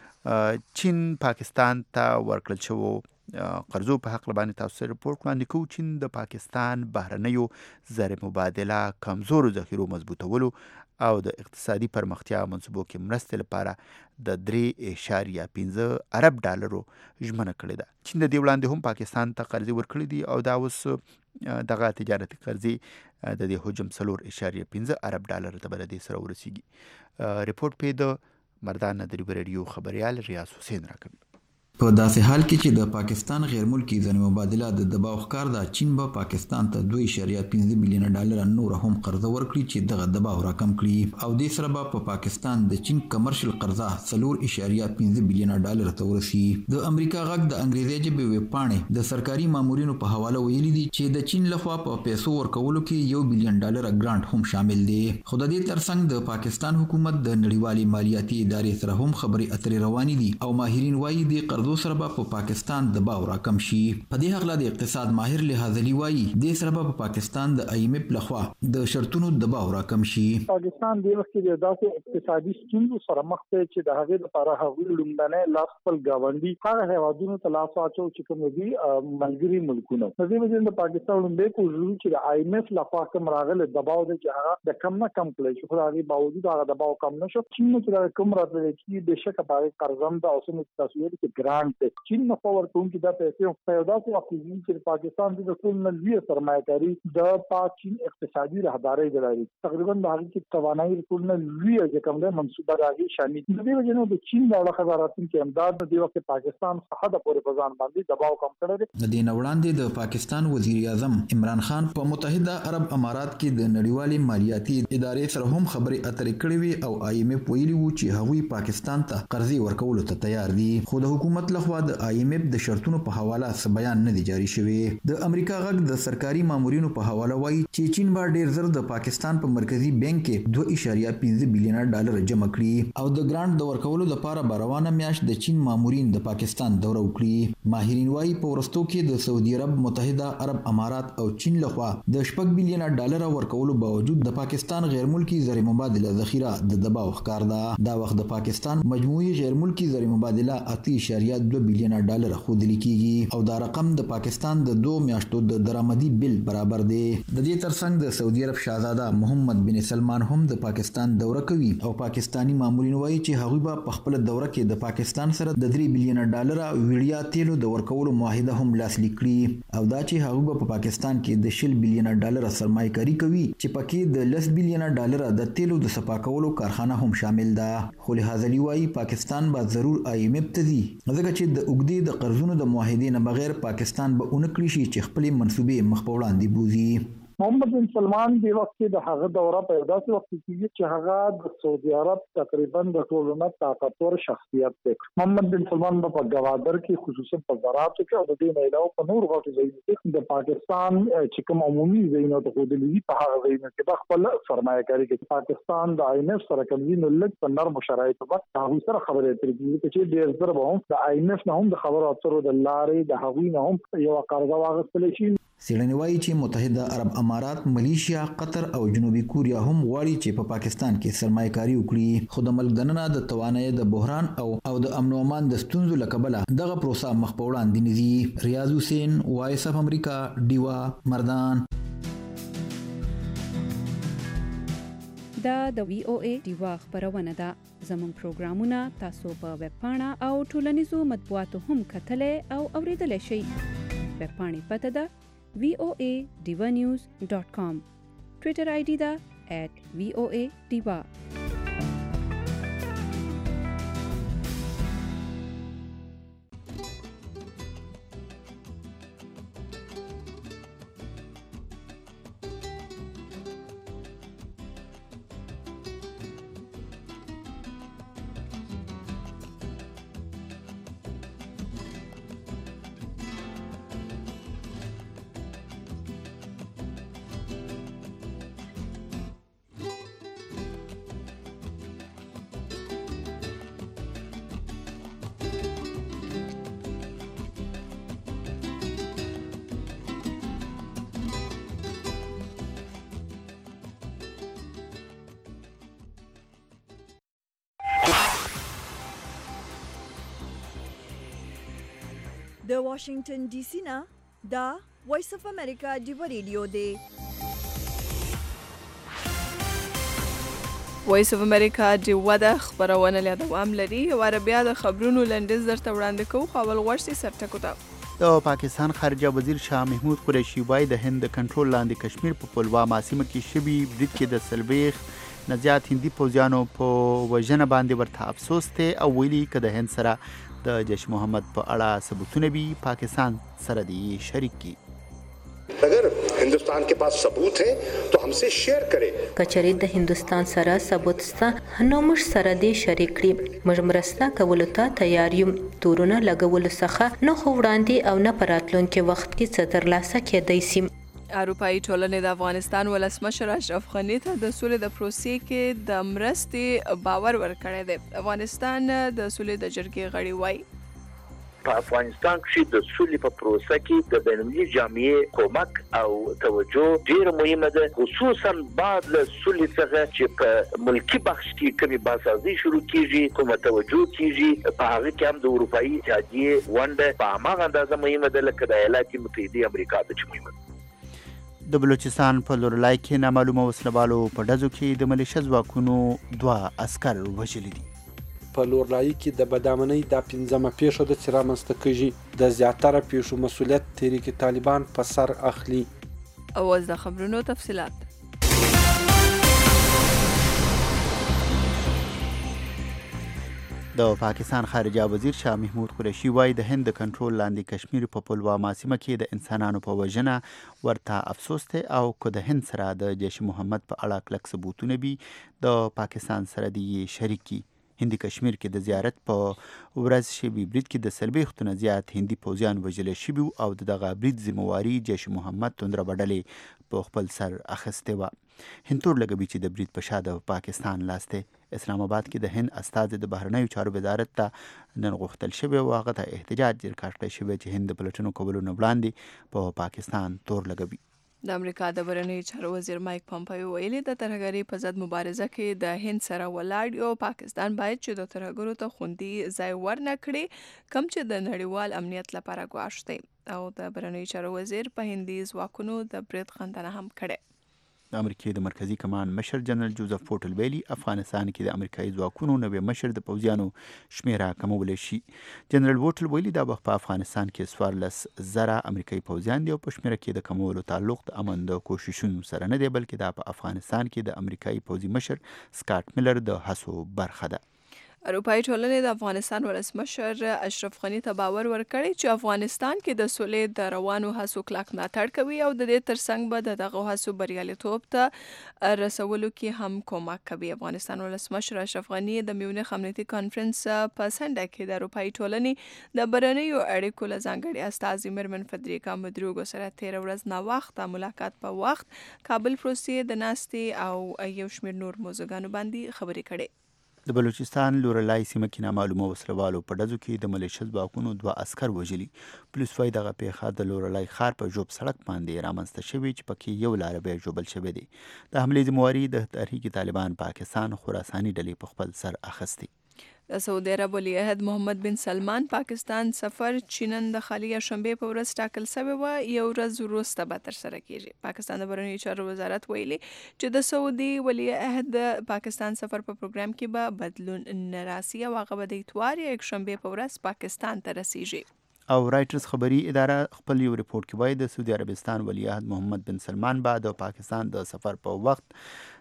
د چین پاکستان ته ورکړل شوو قرضو په حق باندې تاسو سره ریپورټ وړاندې کوو. چین د پاکستان بهرنیو زر مبادله کمزورو ذخیرو مضبوطولو او د اقتصادي پرمختیا منصوبو کې مرستې لپاره د درې اعشاریه پنځه ارب ډالرو ژمنه کړې ده. چین د دې وړاندې هم پاکستان ته قرضې ورکړي دي او دا اوس دغه تجارتي قرضې د دې حجم څلور اعشاریه پنځه ارب ډالر ته به د دې سره ورسیږي. ریپورټ پې د مردان ندري ریډیو خبریال ریاض حسین راکوي. په داسې حال کې چې د پاکستان غیر ملکی زر مبادله د دباو ښکار ده، چین به پاکستان ته دوه اعشاریه پنځه میلیونه ډالر نور هم قرضه ورکړي چې دغه دباو راکم کړي، او دې سره به په پاکستان د چین کمرشل قرضه څلور اعشاریه پنځه میلیونه ډالر ته ورسي. د امریکا غږ د انګریزي ژبې ویب پاڼې د سرکاري مامورینو په حواله ویلي دي چې د چین لخوا په پیسو ورکولو کې یو بلین ډالر ګرانټ هم شامل دی. خو د دې ترڅنګ د پاکستان حکومت د نړیوالې مالیاتي ادارې سره هم خبرې اترې روانې دي، او ماهرین وایي د قرضو سره به په پاکستان د باور راکم شي. په دې هغه د اقتصاد ماهر لحاظلی وایي د سره به په پاکستان د آی ایم ایف لخوا د شرطونو د باور راکم شي. پاکستان د وخت کې د داسې اقتصادي ستونزو سره مخ دی چې د هغې لپاره هغوی لومړنی لاس خپل ګاونډي هغه هېوادونو ته لاس واچو چې کوم دي ملګري ملکونه. په دې وجه د پاکستان لومړی کوشش چې د آی ایم ایف لخوا کوم راغلی دباو دی چې هغه د کم نه کم کړی شي، خو د هغې باوجود هغه دباو کم نه شو. چین چې کوم راتللی چې بېشکه په هغې قرضم ده او څومره چې تاسو ویلي چې ګرانټ دی، چین نه خو ورکوونکي دا پیسې په یو داسې وخت کې چې پاکستان د ټول نه لویه سرمایه‌کاري د پاک چین اقتصادي رهبرۍ لري. تقریبا د هغې کې توانایي ټول نه لویه چې کوم دی منصوبه د هغې شامل دي. د دې وجې نه د چین د اړخه د راتلونکي امداد د دې وخت پاکستان څخه حده پورې په ځان باندې دباو کم کړی دی. د دې نه وړاندې د پاکستان وزیر اعظم عمران خان په متحده عرب امارات کې د نړیوالې مالیاتي ادارې سره هم خبرې اترې کړې وې، او آی ایم ایف ویلي وو چې هغوی پاکستان ته قرضې ورکولو ته تیار دي. خو د حکومت لخوا د آی ایم ایف د شرطونو په حواله څه بیان نه دی جاری شوی. د امریکا غږ د سرکاري مامورینو په حواله وایي چې چین به ډیر زر د پاکستان په مرکزی بانک کې دوه اعشاریه پنځه بلیونه ډالر جمع کړي، او د ګرانټ د ورکولو لپاره به روانه میاشت د چین مامورین د پاکستان دوره وکړي. ماهرین وایي په وروستو کې د سعودي عرب، متحده عرب امارات او چین لخوا د شپږ بلیونه ډالر ورکولو باوجود د پاکستان غیر ملکی زر مبادله ذخیره د دباو ښکار ده. دا وخت د پاکستان مجموعي غیر ملکی زر مبادله اته اعشاریه دوه بلیونه ډالر ښودل کیږي، او دا رقم د پاکستان د دوه میاشتو د درآمدي بل برابر دی. د دې ترڅنګ د سعودي عرب شاهزاده محمد بن سلمان هم د پاکستان دوره کوي، او پاکستانی مامورین وایي چې هغوی به په خپل دوره کې د پاکستان سره د درې بلیونه ډالر ویړیا تیلو د ورکولو معاهده هم لاسلیک کړي، او دا چې هغوی به په پاکستان کې د شل بلیونه ډالر سرمایه‌کاري کوي چې پکې د لس بلیونه ډالر د تیلو د صفا کولو کارخانه هم شامل ده. خو لحاظلی وایي پاکستان به ضرور آی ایم ایف ته ځي، ځکه چې د اوږدې د قرضونو د معاهدې نه بغیر پاکستان به اونکړي شي چې خپلې منصوبې مخ په وړاندې بوزي. محمد بن سلمان د وخت کې د هغه دوره په داسې وخت کې چې هغه د سعودي عرب تقریبا د ټولو نه طاقتور شخصیت دی. محمد بن سلمان په گوادر کې خصوصا په زراعت کې او د دې نه علاوه په نور غوټو ځایونو کې د پاکستان چې کوم عمومي ځایونه ته خودلې په هغه ځایونو کې د خپل سرمایه‌کاري کې پاکستان د آی ایم ایف سره کوي نو لږ په نرم شرایطو باندې هغه سره خبرې اترې چې ډېر زر به هم د آی ایم ایف نه هم د خبرو اترو د لارې د هغوی نه هم یو قرضه واغستل شي. څېړنې وایي چې متحده عرب امارات، ملیشیا، قطر او جنوبي کوریا هم غواړي چې په پا پاکستان کې سرمایه‌کاري وکړي، خو د ملک دننه د توانایي د بحران او او د امن او امان د ستونزو له کبله دغه پروسه مخ په وړاندې نه ځي. ریاض حسین، وایس اف امریکا، ډیوا، مردان. دا د وی او ای ډیوا خبرونه ده. زموږ پروګرامونه تاسو په ویب پاڼه او ټولنیزو مطبوعاتو هم کتلی او اوریدلی شئ. ویب پاڼې پته ده وی او ای ډیوا نیوز ډاٹ کام. ټویټر آی ډي ده ایٹ وی او ای ډیوا. د واشنگټن ډي سي نه دا وایس اف امریکا ډیو ریډیو دی. وایس اف امریکا ډیو د خبرونه له دوام لري او عربیا د خبرونو لنډیز درته وړاندې کوو. خو اول غوښتي سرټکو ته د پاکستان خارجه وزیر شاه محمود قریشي وایي د هند د کنټرول لاندې کشمیر په پلواما سیمه کې شوي برید کې د سلویخ نه زیات هندي پوځیانو په وژنه باندې ورته افسوس دی او ویلي که د هند سره د جیش محمد په اړه ثبوتونه وي پاکستان سره دې شریک کی. अगर हिंदुस्तान के पास सबूत है तो हमसे शेयर करें. کچری د هندستان سره ثبوت سته نو موږ سره دې شریک کړي. موږ مرسته کولو ته تیار یو. تورونه لګولو څخه نو خو وړاندې او نه پراتلونکي وخت کې څه ترلاسه کېدای شي. اروپایي ټولنې د افغانستان ولسمشر اشرف غني ته د سولې د پروسې کې د مرستې باور ورکړی دی. افغانستان د سولې د جرګې غړي وایي په افغانستان کې د سولې په پروسه کې د بین‌المللي جامعې کومک او توجه ډېر مهمه ده، خصوصا بعد له سولې څخه چې په ملکی بخش کې کومې بازسازي شروع کیږي، کومه توجه کیږي، په هغه کې هم د اروپایي اتحادیې ونډه په هماغه اندازه مهمه ده لکه د ایالات متحده امریکا ته چې مهمه ده. د بلوچستان په لورلای کې نامعلومه وسلوالو په ډزو کې د ملیشه ځواکونو دوه عسکر وژلي دي. په لورلای کې د بدامنۍ دا پنځمه پیښه ده چې رامنځته کېږي. د زیاتره پیښو مسؤلیت تحریک طالبان په سر اخلي. اوس د خبرونو تفصیلات. د پاکستان خارجه وزیر شاه محمود قریشي وایي د هند د کنټرول لاندې کشمیر په پلواما سیمه کې د انسانانو په وژنه ورته افسوس دی او که د هند سره د جیش محمد په اړه کلک ثبوتونه وي د پاکستان سره دې شریک کی. هندي کشمیر کې د زیارت په ورځ شوي برید کې د څلوېښتو نه زیات هندي پوځیان وژل شوي او د دغه برید ذمهواري جیش محمد توندره ډلې په خپل سر اخیستې وه. هندتور لګوي چې د برید په شا د پاکستان لاس دی. اسلام آباد کې د هند استازي د بهرنیو چارو وزارت ته نن غوښتل شوی او هغه ته احتجاج ریکارډ کړی شوی چې هند د پلټنو کولو نه وړاندې په پاکستان تور لګوي. د امریکا د بهرنیو چارو وزیر مایک پامپیو ویلي د ترهګرۍ په ضد مبارزه کې د هند سره ولاړ او پاکستان باید چې د ترهګرو ته خوندي ځای ورنه کړي کوم چې د نړیوال امنیت لپاره ګواښ دی. او د بهرنیو چارو وزیر په هندي ځواکونو د برید غندنه هم کړې. د امریکای د مرکزی کمان مشر جنرال جوزف فورټل ویلي افغانستان کې د امریکایي ځواکونو نوې مشر د پوځیانو شمیره کمولی شي. جنرال وورټل ویلي دا وخت په افغانستان کې څوارلس زره امریکایي پوځیان دي او په شمیره کې د کمولو تعلق د امن د کوششونو سره نه دی بلکې دا په افغانستان کې د امریکایي پوځي مشر سکاټ میلر د هڅو برخه ده. اروپایي ټولنې د افغانستان ولسمشر اشرف غني ته باور ورکړی چې افغانستان کې د سولې د روانو هڅو کلک ملاتړ کوي او د دې ترڅنګ به د دغه هڅو بریالیتوب ته رسولو کې هم کومک کوي. افغانستان ولسمشر اشرف غني د میونخ امنیتي کانفرنس په سنډه کې د اروپایي ټولنې د بهرنیو اړیکو له ځانګړي استازي میرمن فدریکا مودریګو سره تېره ورځ ناوخته ملاقات په وخت کابل پروسې د ناستې او یو شمېر نور موضوعګانو باندې خبرې کړې. د بلوچستان لورلای سیمه کې نامعلومه وسلوالو په ډزو کې د ملیشه ځواکونو دوه عسکر وژلي. پولیس وایي دغه پیښه د لورلای ښار په ژوب سړک باندې رامنځته شوې چې پکې یو لاروی ژوبل شوی دی. د حملې ذمهواري د تحریک طالبان پاکستان خراساني ډلې په خپل سر اخیستی. د سعودي عرب ولی عهد محمد بن سلمان پاکستان سفر چینن د خالی شنبه په ورځ ټاکل شوی و یو ورځ وروسته به ترسره کیږي. پاکستان د بهرنیو چارو وزارت ویلي چې د سعودي ولی عهد د پاکستان سفر په پروګرام کې به بدلون نه راسي او هغه به د اتوار یک شنبه په ورځ پاکستان ته رسیږي. او رایټرز خبري اداره خپل یو ریپورت کې وایي د سعودي عربستان ولی عهد محمد بن سلمان بعد د پاکستان د سفر په وخت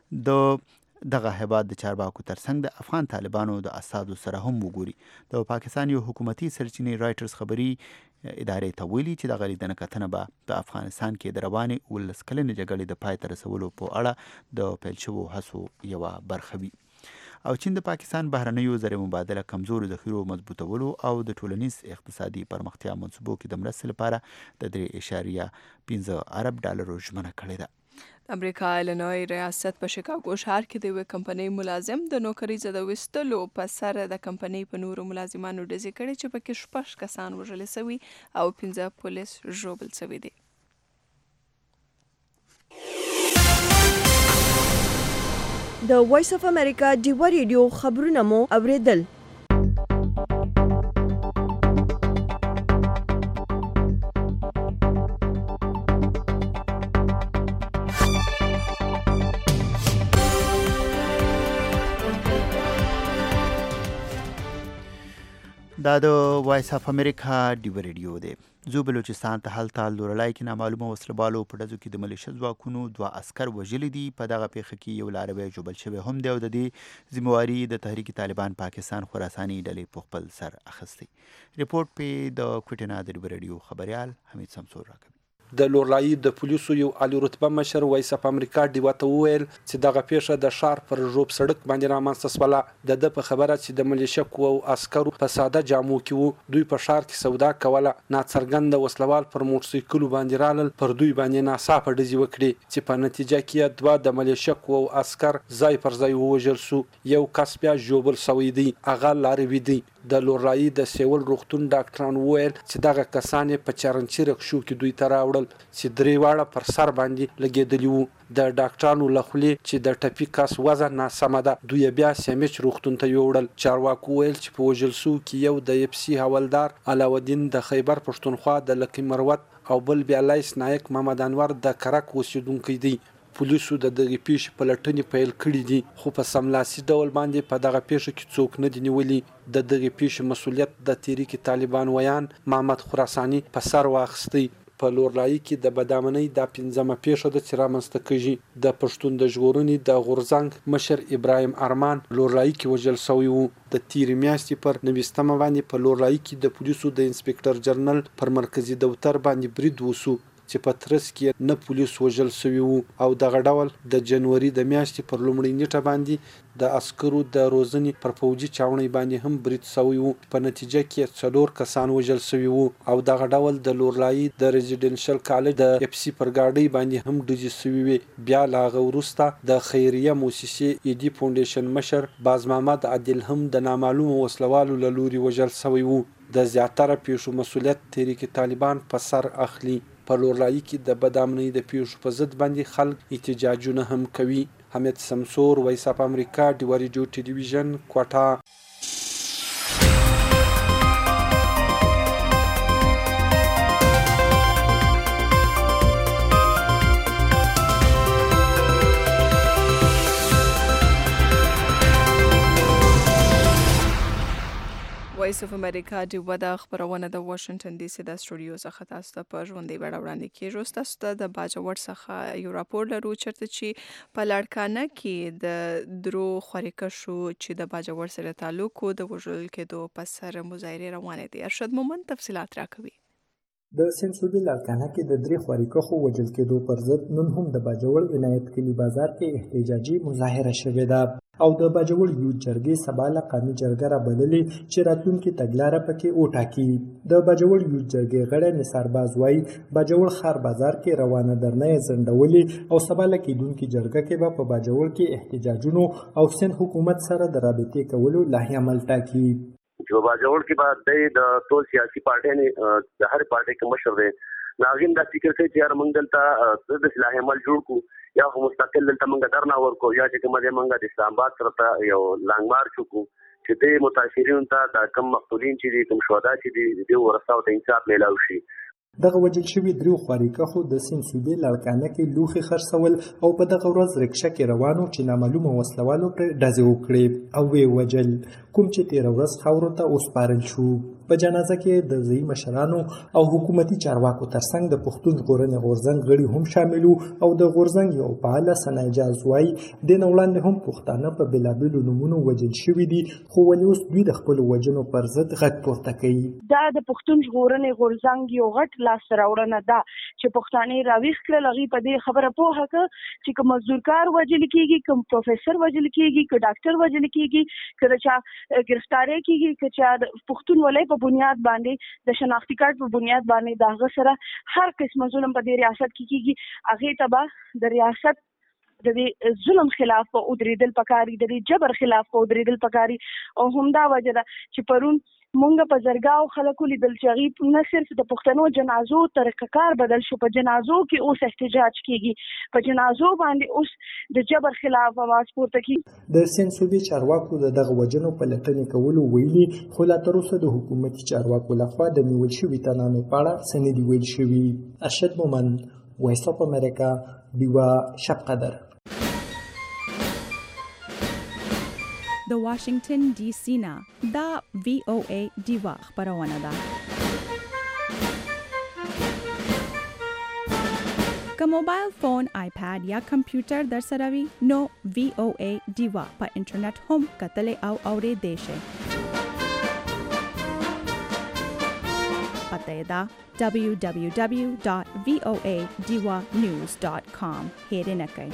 د دغه هیواد د چارواکو ترڅنګ د افغان طالبانو د اساسو سره هم وګوري. د پاکستان یو حکومتي سرچینې رایټرز خبري ادارې ته ویلي چې د غلیدنه کتنه به په افغانستان کې د روانې ولس کلنې جګړې د پای ته رسولو په اړه د پیل شوو هڅو یوه برخه وي. او چین د پاکستان بهرنیو زر مبادله کمزورو ذخیرو مضبوطولو او د ټولنیز اقتصادي پرمختیا منصوبو کې د مرستې لپاره د درې اعشاریه پنځه ارب ډالرو ژمنه کړې ده. د امریکا ایلینوی ریاست په شیکاګو ښار کې د یوې کمپنۍ ملازم د نوکري د ویستلو په سر د کمپنۍ په نورو ملازمانو ډزې کړې چې پکې شپږ کسان وژل شوي او پنځه پولیس ژوبل شوي دي. د وایس اف امریکا ډیو ریډیو خبرونه مو اوریدل. دا د وایس اف امریکا ډیو ریډیو دی. زو بلوچستان ته هلته لورلای کې نامعلومه وسلبالو په ډزو کې د ملیشه ځواکونو دوه عسکر وژلي دي. په دغه پیښه کې یو لاروی جوبل شوی هم دی او د دې ذمہواري د تحریک طالبان پاکستان خراساني ډلې په خپل سر اخیستی. ریپورت په د کوټینا د ډیو ریډیو خبريال حمید سمسور راکوي. د لورلایي د پولیسو یو عالی رتبه مشر وایس اف امریکا ډیو ته وویل چې دغه پیښه د ښار پر ژوب سړک باندې رامنځته شوله. د ده په خبره چې د ملیشه قوو عسکرو په ساده جامو کې وو، دوی په ښار کې سودا کوله، ناڅرګنده وسلوال پر موټرسایکلو باندې رالل، پر دوی باندې ناڅاپه ډزې وکړې چې په نتیجه کې دوه د ملیشه قوو عسکر ځای پر ځای ووژل سو. یو کس بیا ژوبل شوی دی، هغه لاروي دی. د لورلایي د سیول روغتون ډاکټران وویل چې دغه کسان په چرنچي رکشو کې دوی ته راوړل چې درې واړه پر سر باندې لګېدلي وو. د ډاکټرانو له خولې چې د ټپي کس وضع ناسمه ده، دوی بیا سیمچ روغتون ته یوړل. چارواکو ویل چې په وژل سو کې یو د اف سی حوالدار علاودین د خیبر پښتونخوا د لکی مروت او بل بیا لایس نایک محمد انور د کرک اوسیدونکی دی. پولیسو د دغه پیښې پلټنې پیل کړې دي، خو په سملاسي ډول باندې په دغه پیښه کې څوک نه دي نیولي. د دغه پیښې مسؤلیت د تحریک طالبان ویان محمد خراساني په سر واخیستی. په لورلایي کې د بدامنۍ دا پنځمه پیښه ده چې رامنځته کېږي. د پښتون د ژغورنې د غورځنګ مشر ابراهیم ارمان لورلایي کې وژل شوی وو. د تیرې میاشتې پر نویستمه باندې په لورلایي کې د پولیسو د انسپکټر جنرال پر مرکزي دفتر باندې برید وسو چې په ترڅ کې نه پولیس وژل شوي وو. او دغه ډول د جنوري د میاشتې پر لومړۍ نیټه باندې د عسکرو د روزنې پر پوجي چاونۍ باندې هم برید شوی وو. په نتیجه کې څلور کسان وژل شوي وو. او دغه ډول د لورلایي د ریزیډنشل کالج د اف سی پر ګاډۍ باندې هم ډزې شوي وي. بیا له هغه وروسته د خیریه موسسې ایدي فاونډیشن مشر باز محمد عادل هم د نامعلومو وسلوالو له لوري وژل شوی وو. د زیاتره پیښو مسؤلیت تحریک طالبان په سر اخلي. په لورلایي کې د بدامنۍ د پیښو په ضد باندې خلک احتجاجونه هم کوي. حمید سمسور، وایس اف امریکا، ډیو ریډیو ټلویزیون، کوټه. وایس اف امریکا ډیو د خبرونه د واشنگټن ډي سي د سټوډیو څخه تاسو ته په ژوندۍ بڼه وړاندې کیږي. تاسو ته د باجوړ څخه یو راپور لرو چرته چې په لاړکانه کې د درو خورکشو چې د باجوړ سره تعلق او د وژل کېدو په سر مظاهره روانه دي. ارشد مومن تفصيلات راکوي. د سنسوبي لاړکانه کې د درې خورکشو وژل کېدو پر ضد نن هم د باجوړ عنایت کلی بازار کې احتجاجي مظاهره شوې ده او د باجوړ یو جرګې سبا قومي جرګه را بللې چې راتلونکي تګلاره پکې وټاکي. د باجوړ یو جرګې غړی نثار باز وایي باجوړ ښار بازار کې روانه درنه ځنډولې او سبا کېدونکي جرګه کې به په باجوړ کې احتجاجونو او سن حکومت سره د رابطې کولو لایحه عمل ټاکي. جو باجوړ کې بعد د ټول سیاسي پارټیانو د هر پارټي کې مشر دی ناغین دا فکر کوي چې هر موږ دلته د اصلاح عمل جوړ کو یا هم مستقل دلته موږ درنه ورکو یا چې کومه دې موږ د اسلام آباد سره یو لانګ مارچ وکړو چې د متاثرین ته د کم مقتولین چې دي کوم شهدا چې دي د ورثاو ته انصاف میلاو شي. دغه وجل شوی درو خورکخو د سنسوبي لاړکانه کې لوخي خرڅول او په دغه ورځ رکشه کې روانو چې نامعلومه وسلوالو پر ډزې وکړې او وی وجل کوم چې تیر ورځ خاورو ته وسپارل شو. په جنازه کې د ځای مشرانو او حکومتي چارواکو ترڅنګ د پښتون ژغورنې غورځنګ غړي هم شامل او د غورځنګ یو فعال سنایجاز وای د نوړاندې هم پښتانه په بلابلو نمونه وجل شوی دي خو ولې اوس دوی د خپل وجنو پر ضد غږ پورته کوي. دا د پښتون ژغورنې غورځنګ یو غټ لاس راوړنه ده چې پښتانه راويخ کړل هغه په دې خبره پوهه ک چې کوم مزدورکار وجل کیږي کوم پروفیسور وجل کیږي کوم ډاکټر وجل کیږي کله چې گرفتاری کیږي چې پښتون ولې په بنیاد باندې د شناختی کارت په بنیاد باندې داغه سره هر قسم ظلم په دې ریاست کې کیږي هغه تبا د ریاست د دې ظلم خلاف او درېدل پکاري د دې جبر خلاف او درېدل پکاري او همدا وجه ده چې پرون مونږ په زرګاو خلکو لیدل چې غي نه صرف د پښتنو جنازو طریقه کار بدل شو په جنازو کې اوس احتجاج کیږي په جنازو باندې اوس د جبر خلاف आवाज پورته کیږي. د سنسوبي چارواکو د دغه وجنو په لټنې کولو ویلي خو لا تر اوسه د حکومتي چارواکو لخوا د نیول شوي تنانو په اړه څه نه دي ویل شوي. ارشد مومن، وایس اف امریکا، ډیوا شب قدر. د واشنگټن ډي سي نه دا وی او ای دیوا خبرونه ده. که موبایل فون، آیپاد یا کمپیوټر در سره وي نو وی او ای دیوا په انټرنیټ هم کتلې او اورېدې شي. پته یې ده دبلیو دبلیو دبلیو ډاټ وی او ای دیوا نیوز ډاټ کام. هېرې نه کوئ.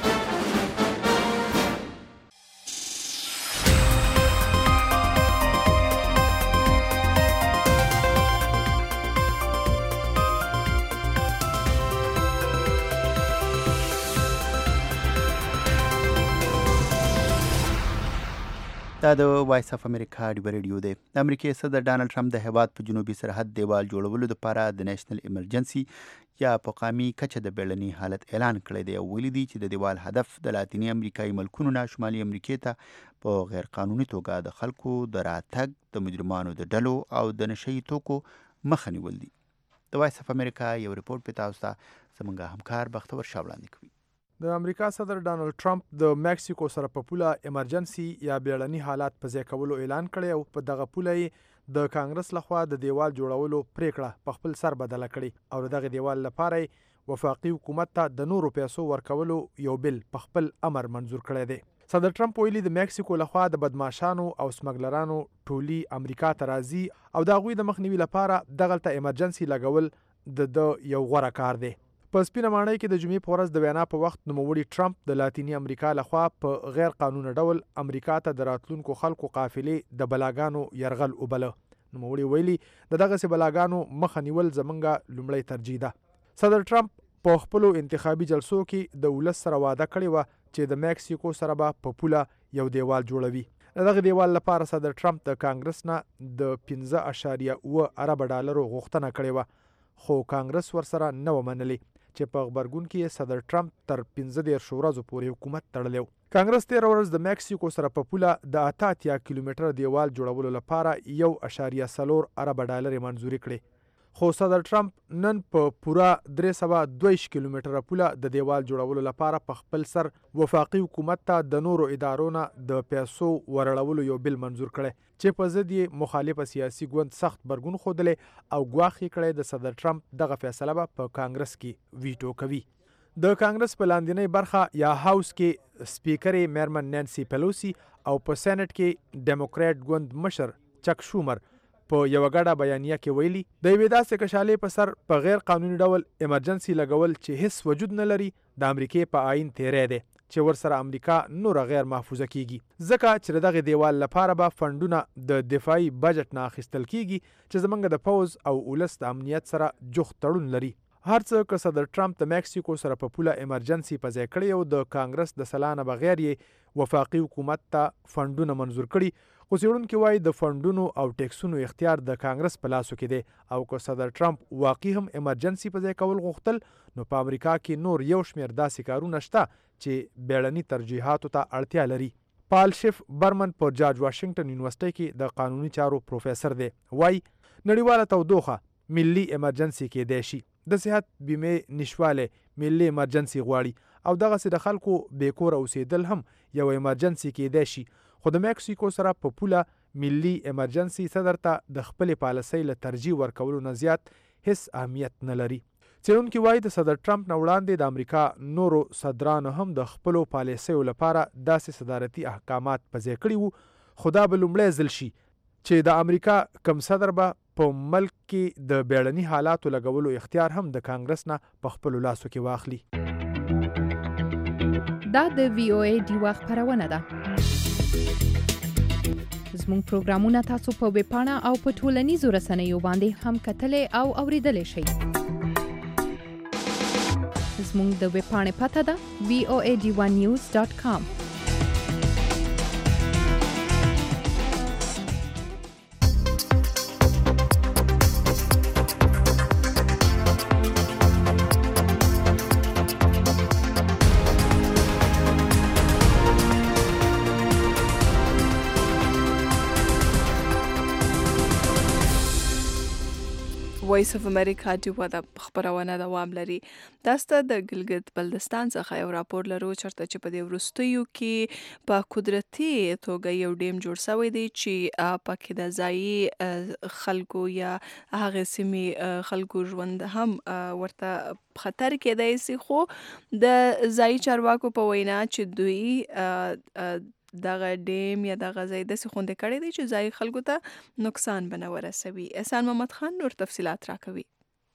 دا د وایس اف امریکا ډیو ریډیو دی. د امریکای صدر ډانلډ ټرمپ د هیواد په جنوبي سرحد دیوال جوړولو لپاره د نېشنل ایمرجنسي یا په قومي کچه د بیړني حالت اعلان کړی دی او ویلي دی چې د دیوال هدف د لاتینی امریکایي ملکونو نه شمالي امریکا ته په غیر قانوني توګه د خلکو د راتګ، د مجرمانو د ډلو او د نشئی توکو مخه نیول دي. د وایس اف امریکا یو ریپورت په تاسو ته زموږ همکار بختور شاه وړاندې کوي. د امریکا صدر ډانلډ ټرمپ د میکسیکو سره په پوله ایمرجنسي یا بیړني حالات په ځای کولو اعلان کړی او په دغه پوله یې د کانګرس لخوا د دیوال جوړولو پریکړه په خپل سر بدله کړې او د دغه دیوال لپاره وفاقي حکومت ته د نورو پیسو ورکولو یو بل په خپل امر منظور کړی دی. صدر ټرمپ ویلي د میکسیکو لخوا د بدمعشانو او سمګلرانو ټولي امریکا ته راځي او د هغوی د مخنیوي لپاره دغلته ایمرجنسي لګول د د یو غوره کار دی. په سپینه ماڼۍ کې د جمعې په ورځ د وینا په وخت نوموړي ټرمپ د لاتینی امریکا لخوا په غیر قانوني ډول امریکا ته د راتلونکو خلکو قافلې د بلاګانو یرغل وبله. نوموړي ویلي د دغسې بلاګانو مخه نیول زموږ لومړی ترجیح ده. صدر ټرمپ په خپلو انتخابي جلسو کې د ولس سره وعده کړې وه چې د میکسیکو سره به په پوله یو دیوال جوړوي. د دغه دیوال لپاره صدر ټرمپ د کانګرس نه د پنځه اعشاریه اوه اربه ډالرو غوښتنه کړې وه خو کانګرس ورسره نه و منلې چې په غبرګون کې صدر ټرمپ تر پنځه دېرش ورځو پورې حکومت تړلی و. کانګرس تېره ورځ د میکسیکو سره په پوله د اته اتیا کیلومتره دیوال جوړولو لپاره یو اعشاریه څلور اربه ډالرې منظوري کړې خو صدر ټرمپ نن په پوره درې سوه دوه ویشت کیلومتره پوله د دیوال جوړولو لپاره په خپل سر وفاقي حکومت ته د نورو ادارو نه د پیسو ورړولو یو بل منظور کړی چې په ضد یې مخالفه سیاسي ګوند سخت غبرګون ښودلی او ګواښ یې کړی د صدر ټرمپ دغه فیصله به په کانګرس کې ویټو کوي. د کانګرس په لاندنۍ برخه یا هاوس کې سپیکرې میرمن نانسي پیلوسی او په سینټ کې ډیموکریټ ګوند مشر چک شومر په یوه ګډه بیانیه کې ویلي د یوې داسې کشالې په سر په غیر قانوني ډول ایمرجنسي لګول چې هیڅ وجود نه لري د امریکې په آئین تیری دی چې ورسره امریکا نوره غیر محفوظه کیږي ځکه چې د دغې دیوال لپاره به فنډونه د دفاعي بجټ نه اخیستل کیږي چې زموږ د پوځ او ولس د امنیت سره جوخت تړون لري. هر څه که صدر ټرمپ د میکسیکو سره په پوله ایمرجنسي په ځای کړی او د کانګرس د سلا نه بغیر یې وفاقي حکومت ته فنډونه منظور کړي خو څېړونکي وایي د فنډونو او ټیکسونو اختیار د کانګرس په لاسو کې دی او که صدر ټرمپ واقعي هم ایمرجنسي په ځای کول غوښتل نو په امریکا کې نور یو شمېر داسې کارونه شته چې بیړني ترجیحاتو ته اړتیا لري. پال شیف برمن په جارج واشنګټن یونیورسټۍ کې د قانوني چارو پروفیسر دی. وایي نړیواله تودوخه ملي ایمرجنسي کېدای شي، د صحت بیمې نشوالی ملي ایمرجنسي غواړي او دغسې د خلکو بېکوره اوسېدل هم یو ایمرجنسي کېدای شي خو د میکسیکو سره په پوله ملي ایمرجنسي صدر ته د خپلې پالیسۍ له ترجیح ورکولو نه زیات هیڅ اهمیت نه لري. څېړونکي وایي د صدر ټرمپ نه وړاندې د امریکا نورو صدرانو هم د خپلو پالیسیو لپاره داسې صدارتي احکامات په ځای کړي وو خو دا به لومړی ځل شي چې د امریکا کم صدر به په ملک کې د بیړني حالاتو لګولو اختیار هم د کانګرس نه په خپلو لاسو کې واخلي. دا د وی او ای دیوا خبرونه ده. زموږ پروګرامونه تاسو په ویب پاڼه او په ټولنیزو رسنیو باندې هم کتلی او اوریدلی شئ. زموږ د ویب پاڼې پته ده وی او ای ډي ون نیوز ډاټ کام. وایس اف امریکا ډیوه د خبرونه دوام لري. داسته د ګلګت بلتستان څخه یو راپور لرو چرته چې په دې وروستیو کې په قدرتي توګه یو ډیم جوړ شوی دی چې پکې د ځایي خلکو یا هغه سیمې خلکو ژوند هم ورته خطر کېدای شي، خو د ځایي چارواکو په وینا چې دوی دغه ډیم یا دغه ځای داسې خوندې کړی دی چې ځایي خلکو ته نقصان به نه ورسوي. احسان محمد خان نور تفصیلات راکوي.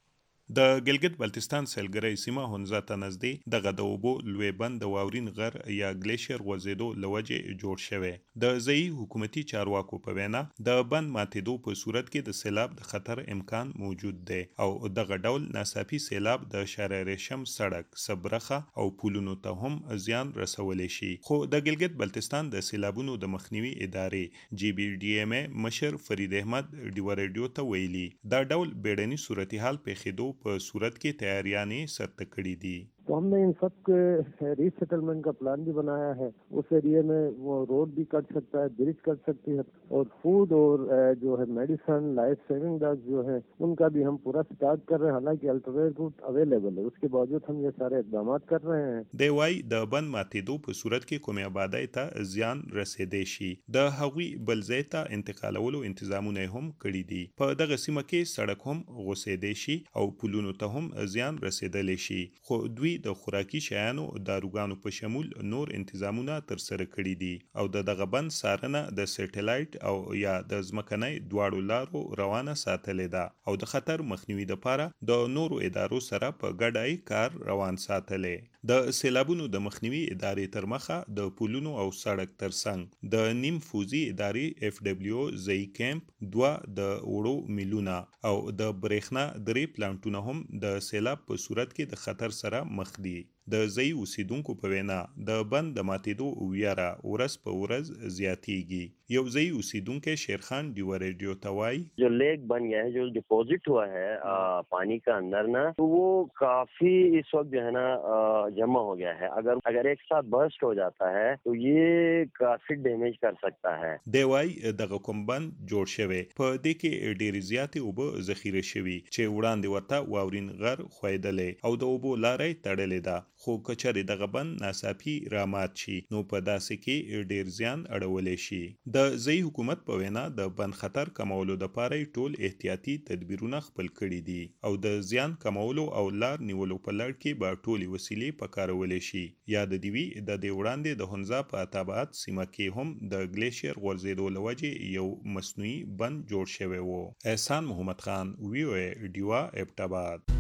د ګلګت بلتستان سیلګرۍ سیمه هونزا ته نږدې دغه د اوبو لوی بند د واورین غر یا ګلیشیر غوځېدو له وجې جوړ شوی. د ځایي حکومتي چارواکو په وینا د بند ماتېدو په صورت کې د سیلاب د خطر امکان موجود دی او دغه ډول ناڅاپي سیلاب د شارع ریشم سړک، سبرخه او پلونو ته هم زیان رسولی شي. خو د ګلګت بلتستان د سیلابونو د مخنیوي ادارې جی بی ډي ایم ای مشر فرید احمد ډیوه ریډیو ته ویلي دا ډول بیړني صورتحال پیښېدو په صورت کې تیاریانې سرته کړې دي. तो हमने इन सब के रीसेटलमेंट का प्लान भी बनाया है. उस एरिया में वो रोड भी कट सकता है, ब्रिज कट सकती है और फूड और जो है मेडिसिन, लाइफ सेविंग ड्रग्स जो है उनका भी हम पूरा स्टार्ट कर रहे हैं. हालांकि अल्टरनेट रूट अवेलेबल है, उसके बावजूद हम ये सारे इकदाम कर रहे हैं. دی وايي د بند ماتېدو په صورت کې کومې آبادۍ ته زیان رسېدی شي د هغوی بل ځای ته انتقالولو انتظامونه هم کړي دي. په دغه سیمه کې سړک هم غوڅېدی شي او پلونو ته هم زیان رسېدلی شي، خو دوی د خوراکي شیانو، داروګانو په شمول نور انتظامونه تر سره کړي دي او د دغه بند څارنه د سیټلایټ او یا د ځمکنۍ دواړو لارو روانه ساتلې ده او د خطر مخنیوي لپاره د نورو ادارو سره په ګډه کار روان ساتلې. د سیلابونو د مخنیوي ادارې تر مخه د پلونو او سړک ترڅنګ د نیم فوزي ادارې اف ډبلیو ځایي کیمپ، دوه د وړو میلونه او د برېښنا درې پلانټونه هم د سیلاب په صورت کې د خطر سره مخ دي. د ځایي اوسیدونکو په وینا د بند د ماتېدو ویره ورځ په ورځ زیاتیږي. یو ځایي اوسیدونکی شیرخان ډیوه ریډیو ته وایي جو لیک بن گیا ہے، جو ڈپوزٹ ہوا ہے پانی کا اندر نا، تو وہ کافی اس وقت جو ہے نا جمع ہو گیا ہے. اگر اگر ایک ساتھ برسٹ ہو جاتا ہے تو یہ کافی ډیمیج کر سکتا ہے. دی وايي دغه کوم بند جوړ شوی په دې کې ډېرې زیاتې اوبه ذخیره شوي چې وړاندې ورته واورین غر ښویدلی او د اوبو لارې تړلې ده. خو کچرې دغه بند ناڅاپي رامات شي نو په داسې کې ډېر زیان اړولی شي. د ځایي حکومت په وینا د بند خطر کمولو دپاره ټول احتیاطي تدبیرونه خپل کړي دي او د زیان کمولو او لار نیولو په لړ کې به ټولې وسیلې پکارولی شي. یاد دې وي د دې وړاندې د هونزا په اتابات سیمه کې هم د ګلیشیر غورځېدو له وجې یو مصنوعي بند جوړ شوی و. احسان محمد خان، وی او ای ډیوه ابټاباد.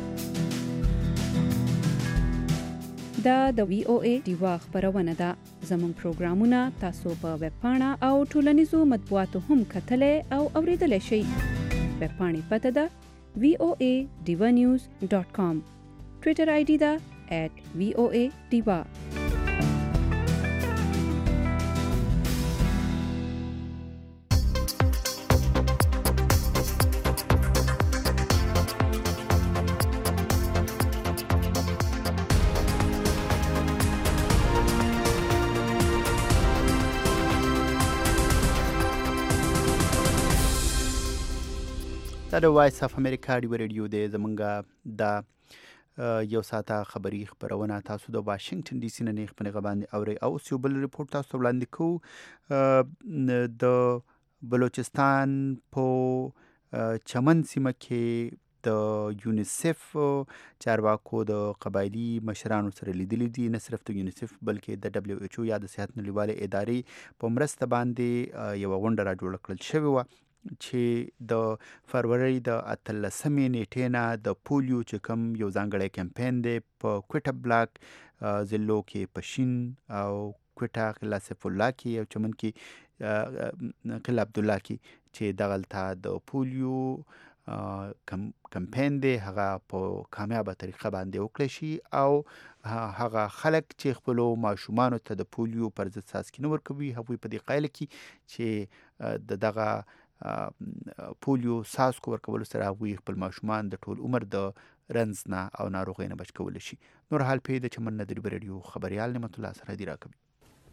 دا د وی او ای ډیوه خبرونه ده. زموږ پروګرامونه تاسو په ویب پاڼه او ټولنیزو مطبوعاتو هم کتلی او اوریدلی شئ. ویب پاڼې پته ده وی او ای ډیوه نیوز ډاټ کام. ټویټر آی ډي ده ایټ وی او ای ډیوه. دا د وایس اف امریکا ډیوه ریډیو دی. زمونږ د یو ساعته خبري خبرونه تاسو د واشنگټن ډي سي نه نیغ په نیغه باندې اورئ. او اوس یو بل ریپورټ تاسو ته وړاندې کوو. د بلوچستان په چمن سیمه کې د یونیسف چارواکو د قبایلي مشرانو سره لیدلي دي. نه صرف د یونیسف بلکې د ډبلیو ایچ او یا د صحت نړیوالې ادارې په مرسته باندې یوه غونډه را جوړه کړل شوې وه چې د فروری د اتلسمې نیټې نه د پولیو چې کوم یو ځانګړی کمپین دی په کوټه بلاک ضلعو کې پشین او کوټه قلعه سیف الله کې او چمن کې قلعه عبدالله کې چې دغلته د پولیو کم کمپین دی هغه په کامیابه طریقه باندې وکړی شي او هغه خلک چې خپلو ماشومانو ته د پولیو پر ضد څاڅکي نه ورکوي هغوی په دې قایله کې چې د دغه پولیو څاڅکو ورکولو سره هغوی خپل ماشومان د ټول عمر د رنځ نه او ناروغۍ نه بچ کولی شي. نور حال پې د چمن نه د ریډیو خبریال نعمت الله سرحدي راکوي.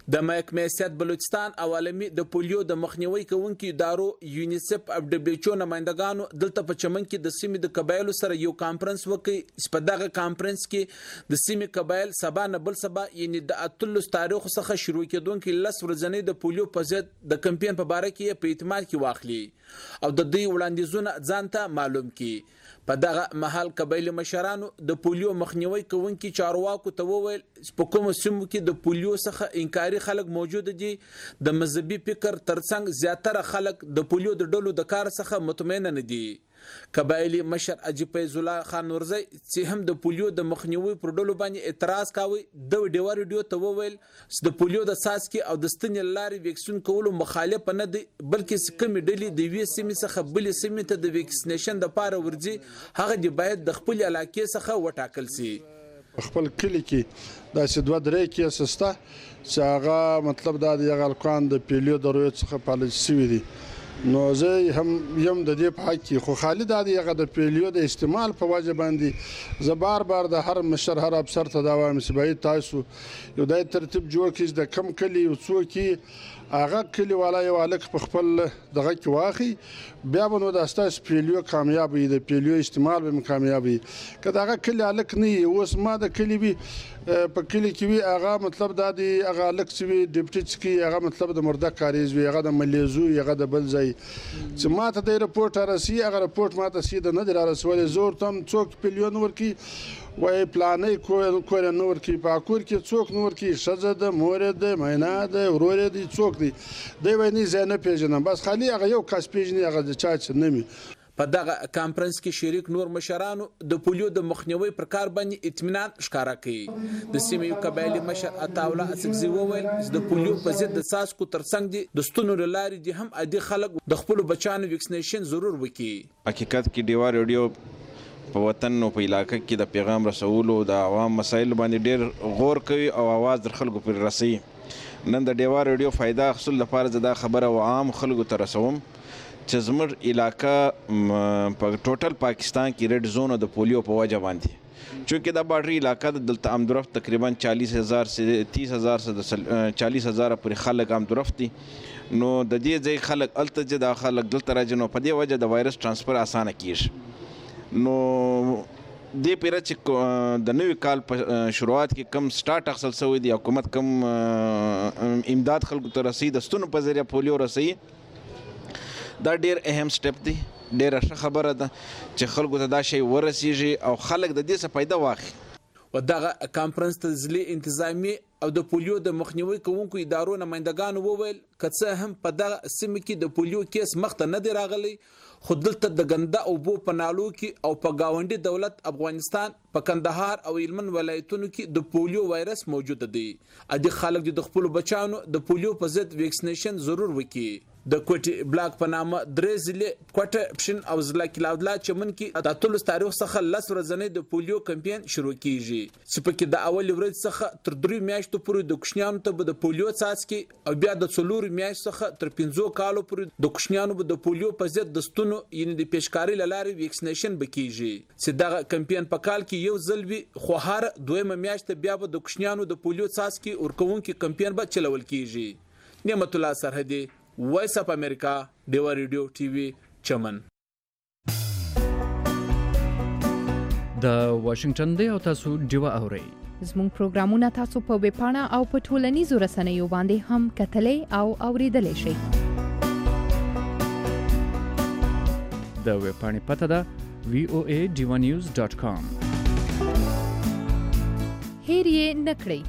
د محکمې صحت بلوچستان او عالمي د پولیو د مخنیوي کوونکو ادارو یونیسف او دبليو ایچ او نمائندګانو دلته په چمن کې د سیمې د قبایلو سره یو کانفرنس وکړي. په دغه کانفرنس کې د سیمې قبایل سبا نه بل سبا یعنی د اتلس تاریخ څخه شروع کېدونکي لس ورځې د پولیو په ضد د کمپاین په باره کې په اعتماد کې واخلي او د دوی وړاندیزونه ځان ته معلوم کړي. په دغه محل قبایلی مشرانو د پولیو مخنیوي کوونکي چارواکو ته وویل په کوم سیمو کې د پولیو څخه انکاري خلک موجود دي. د مذهبي فکر ترڅنګ زیاتره خلک د پولیو د ډلو د کار څخه مطمئن نه دي. قبایلی مشر اجي فیض الله خان نورزی چې هم د پولیو د مخنیوي پر ډلو باندې اعتراض کاوه د ډیوا ریډیو ته وویل د پولیو د ساسکي او د ستنې لارې ویکسین کولو مخالف نه دي بلکې کومې ډلې د وی سیمې څخه بلې سیمې ته د ویکسینیشن د پاره ورځي هغه دی باید د خپل علاقې څخه وټاکل سي. خپل کلی کې د سدوا درې کې اسستا چې هغه مطلب دا دی هغه کان د پیلیو د رویت څخه پالیسي سوي دي نو زه هم یم د دې په حق کې خو خالد دی هغه د پیلیو د استعمال په وجه باندې زه بار بار د هر مشر هر افسر ته دا وایم چې باید تاسو یو د ترتیب جوړ کړئ د کم کلی او څوک هغه کلی والا یو الک په خپل دغه کې واخی بیا به نو د استاس پیلیو کامیاب وي د پیلیو استعمال به کامیاب وي که دغه کلی الک نه اوس ما د کلی وي په کلی کې وي هغه مطلب دا دی هغه الک چې وي ډیپټي چې هغه مطلب د مرده کاریز وي هغه د ملیزو هغه د بل ځای چې ماته د رپورټ راسي هغه رپورټ ماته سیده نه در رسول زور تم څوک پیلیون ورکی وای پلانې کول کول نور کې پاکور کې څوک نور کې شزه د مور د مینا د ورور د څوک دی دی ویني زنه پیژنم بس خالي هغه یو کس پیژني هغه د چا چې نمی. په دغه کانفرنس کې شریک نور مشرانو د پولیو د مخنیوي پر کار باندې اطمینان ښکارا کړي. د سیمې قبایلی مشر عطاوله اسکزي وویل د پولیو په ضد د ساسکو ترڅنګ دي د ستونو لارې دي هم عادي خلک د خپل بچانو ویکسینیشن ضرور وکړي. حقیقت کې دیوا ریډیو په وطن او په علاقې کې د پیغام رسولو د عوام مسایل باندې ډېر غور کوي او आवाज در خلکو پر رسي. نن د ډیوا ریډیو فائدہ حاصل لپاره زدا خبره و عام خلکو ته رسوم چې زموږ علاقہ په ټوټل پاکستان کې ریډ زون د پولیو په وجه باندې چونکه دا باډري علاقہ د دلته امدرفت تقریبا چالیس هزار سے تیس هزار سے چالیس هزار پر خلک امدرفت دي نو د دې ځای خلک الته د خلک دلته راځي نو په دې وجه د وایرس ترانسفر اسانه کیږي. نو دې پیره چې د نوې کال په شروعات کې کم سٹارټ اخصل شوی دی حکومت کم امداد خلکو ته رسي د ستونو په ذریعہ پولیو رسي دا ډیر اهم سټپ دی ډیره ښه خبره ده چې خلکو ته دا شی ورسیږي او خلک د دې څخه فائدہ واخلي. و دغه کانفرنس ته ځلې انتظامی او د پولیو د مخنیوي کوونکو ادارو نمائندګانو وویل که څه هم په دغه سیمه کې د پولیو کیس مخته نه دی راغلی خو دلته د ګنده اوبو په نالو کې او په گاونډي دولت افغانستان په کندهار او هلمند ولایتونو کې د پولیو وایرس موجود دی. ادي خلک د خپل بچانو د پولیو په ضد ویکسینیشن ضرور وکړي. د کوټي بلاک په نامه درې ضلع کوټه پشن او ضلع کلاودلا چمن کې د اتلس تاریخ څخه لس ورځې د پولیو کمپاین شروع کیږي چې په کې د اول ورځ څخه تر درې میاشتو پورې د کوچنیانو ته د پولیو څاڅکي او بیا د څلور میاشتو څخه تر پنځو کالو پورې د کوچنیانو د پولیو په ضد د ستونو یعنی د پیشکاری لارې ویکسینیشن بکیږي چې دغه کمپاین په کال کې یو ځل وي خو هر دویمه میاشت بیا به د کوچنیانو د پولیو څاڅکي ورکوونکي کمپاین به چلول کیږي. نعمت الله سرحدي وایس اف امریکا ډیوا ریډیو ټي وي چمن. د واشنگټن دی او تاسو ډیوا اورئ. زموږ پروګرامونه تاسو په ویب پاڼه او په ټولنیزو رسنیو باندې هم کتلای او اوریدلای شئ. د ویب پاڼې پته ده وی او ای ډیوا نیوز ډاټ کام. هیر یې نکړئ.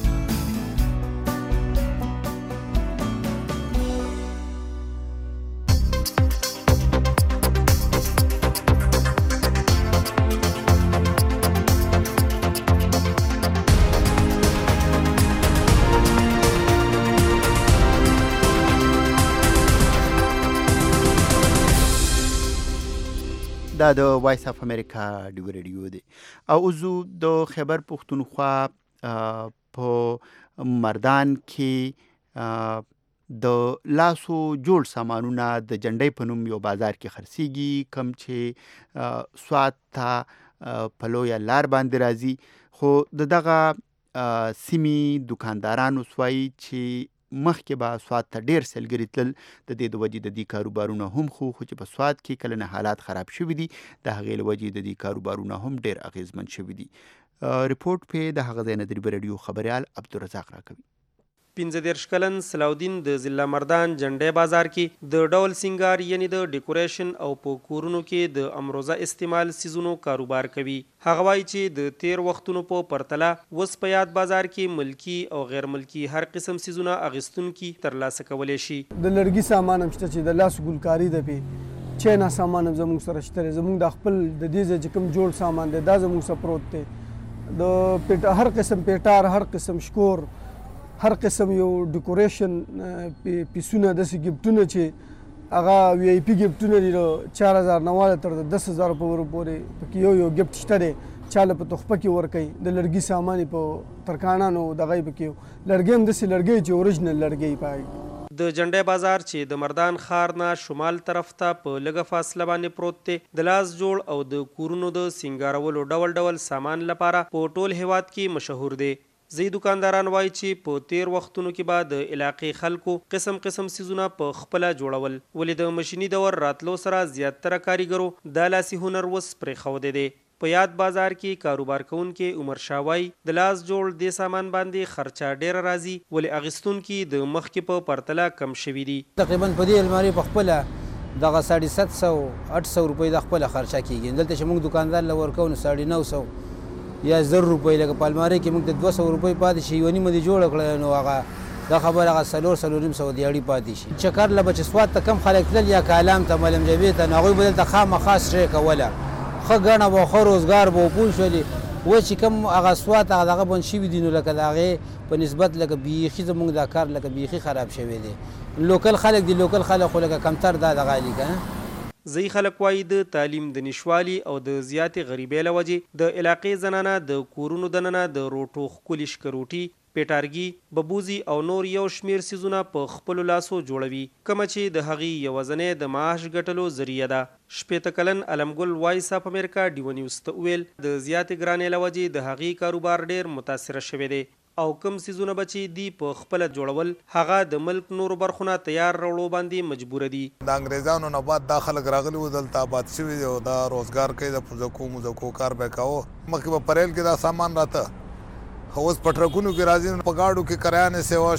دا د وایس اف امریکا ډیو ریډیو دی او زو د خیبر پښتونخوا په مردان کې د لاسو جوړ سامانونه د جنډۍ په نوم یو بازار کې خرڅیږي کم چې سوات ته په لویه لار باندې راځي خو د دغه سیمې دکاندارانو سوایي چې مخکې به سواد ته ډېر سیلګري تلل د دې د وجې د دې کاروبارونه هم خو خو چې په سواد کې کله نه حالات خراب شوي دي د هغې له وجې د دې کاروبارونه هم ډېر اغېزمن شوي دي. رپورټ پې د هغه ځای نه د رادیو خبریال عبدالرزاق راکوي. پنځه دېرش کلن صلاحالدین د ضلع مردان جنډۍ بازار کې د ډول سینګار یعنی د ډیکوریشن او په کورونو کې د امروزه استعمال سیزونو کاروبار کوي. هغه وایي چې د تیر وختونو په پرتله اوس په یاد بازار کې ملکی او غیر ملکی هر قسم سیزونه اغیستونکي ترلاسه کولی شي. د لرګي سامان هم شته چې د لاس ګلکاري ده پې چینا سامان هم زموږ سره شته دی. زموږ د خپل د دې ځای چې کوم جوړ سامان دی دا زموږ سره پروت دی. د پیټ هر قسم پیټار، هر قسم شکور، هر قسم یو ډیکوریشن پیسونه داسې ګفټونه چې هغه وی آی پي ګفټونه دي د چار هزار نه واله تر دس هزار پورې پورې پکې یو یو ګفټ شته دی چاله په تحفه کې ورکوي. د لرګي سامان یې په ترکاڼانو دغه یې پکې لرګي هم داسې لرګي چې اوریجنل لرګي پای. د جنډۍ بازار چې د مردان ښار نه شمال طرف ته په لږه فاصله باندې پروت دی د لاس جوړ او د کورونو د سینګارولو ډول ډول سامان لپاره په ټول هیواد کې مشهور دی. ځینې دکانداران وایي چې په تیر وختونو کې به د علاقې خلکو قسم قسم سیزونه په خپله جوړول، ولې د مشیني دور راتلو سره زیاتره کاریګرو دا لاسي هنر اوس پرېښودی دی. په یاد بازار کې کاروبار کوونکي عمر شاه وایي د لاس جوړ دې سامان باندې خرچه ډېره راځي، ولې اخیستونکي د مخکې په پرتله کم شوي دي. تقریبا په دې المارۍ په خپله دغه ساړه ست سو اټ سو روپۍ د خپله خرچه کېږي. دلته چې موږ دکاندار له ورکوو نو ساړه نو سو یا زر روپۍ لکه په المارۍ کې موږ د دوه سوه روپۍ پاتې شي یوه نیمه دې جوړه کړه نو هغه دا خبره هغه څلور څلور نیم سوه دیاړي پاتې شي. چکر له به چې سوات ته کم خلک تلل یا کالام ته ملم جبې ته نو هغوی به دلته خامخا سټرې کوله، ښه ګڼه به ښه روزګار به پوه شولې. اوس چې کوم هغه سوات هغه دغه بند شوي دي نو لکه د هغې په نسبت لکه بیخي زموږ دا کار لکه بیخي خراب شوی دی. لوکل خلک دي لوکل خلک خو لکه کمتر دا دغه علي که ځینې خلک وایي د تعلیم د نشوالي او د زیاتې غریبۍ له وجې د علاقې زنانه د کورونو دننه د روټو ښکلي شکروټي، پیټارګي، ببوزي او نور یو شمیر سیزونه په خپلو لاسو جوړوي، کومه چې د هغې یوازنۍ د معاش ګټلو ذریعه ده. شپېته کلن علمګل وایس اف امریکا ډیو نیوز ته وویل د زیاتې ګرانۍ له وجې د هغې کاروبار ډېر متاثره شوی دی او کم سیزونه به چې دی په خپله جوړول هغه د ملک نورو برخونه تیار راوړو باندې مجبوره دي. د انګریزانو نه بعد دا خلک راغلي وو دلته آباد شوي دي او دا روزګار کوي د پوزکو موزکو کار به یې کاوه. مخکې به پریل کې دا سامان راته خو اوس په ټرکونو کې راځي په ګاډو کې کرایانې سیوا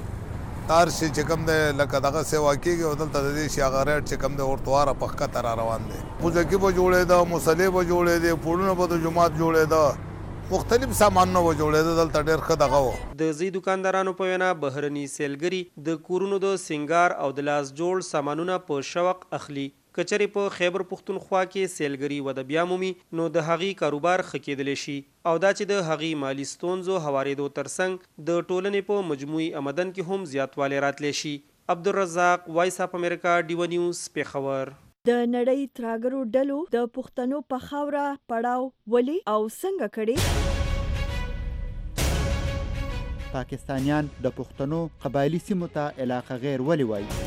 شولې هر شي چې کوم دی لکه دغه سیوا کېږي او دلته د دې شي هغه ریټ چې کوم دی ورته واره په ښکته را روان دی. پوزکي به جوړېده، مصلې به جوړېدې، پوړونه به د جومات جوړېده، مختلف سامانونه به جوړېده. دلته ډېر ښه دغه و. د ځینې دکاندارانو په وینا بهرني سیلګري د کورونو د سینګار او د لاس جوړ سامانونه په شوق اخلي. که چېرې په خیبر پښتونخوا کې سیلګري وده بیا مومي نو د هغې کاروبار ښه کېدلی شي او دا چې د هغې مالي ستونزو هوارېدو ترڅنګ د ټولنې په مجموعي آمدن کې هم زیاتوالی راتلی شي. عبدالرزاق، وایس اف امریکا، ډیو نیوز، پېښور. د نړۍ تراګرو ډلو د پښتنو په خاوره پړاو ولې او څنګه کړي؟ پاکستانیان د پښتنو قبایلي سیمو ته علاقه غیر ولې وایي؟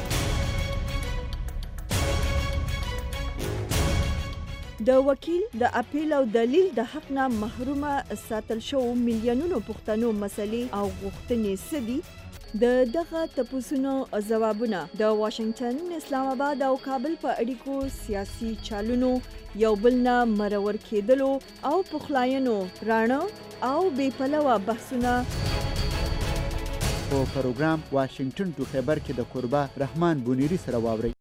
د وکیل د اپیل او دلیل د حق نه محرومه ساتل شو میلیونونو پښتنو مسلې او غوښتنې څه دي؟ د دغه تپوسونو ځوابونه د واشنگټن، اسلام آباد او کابل په اړیکو سیاسي چالونو یو بل نه مرور کېدلو او پخلاینو راڼه او بې پلوه بحثونه په پروګرام واشنگټن ټو خیبر کې د قربا رحمان بونیری سره واورئ.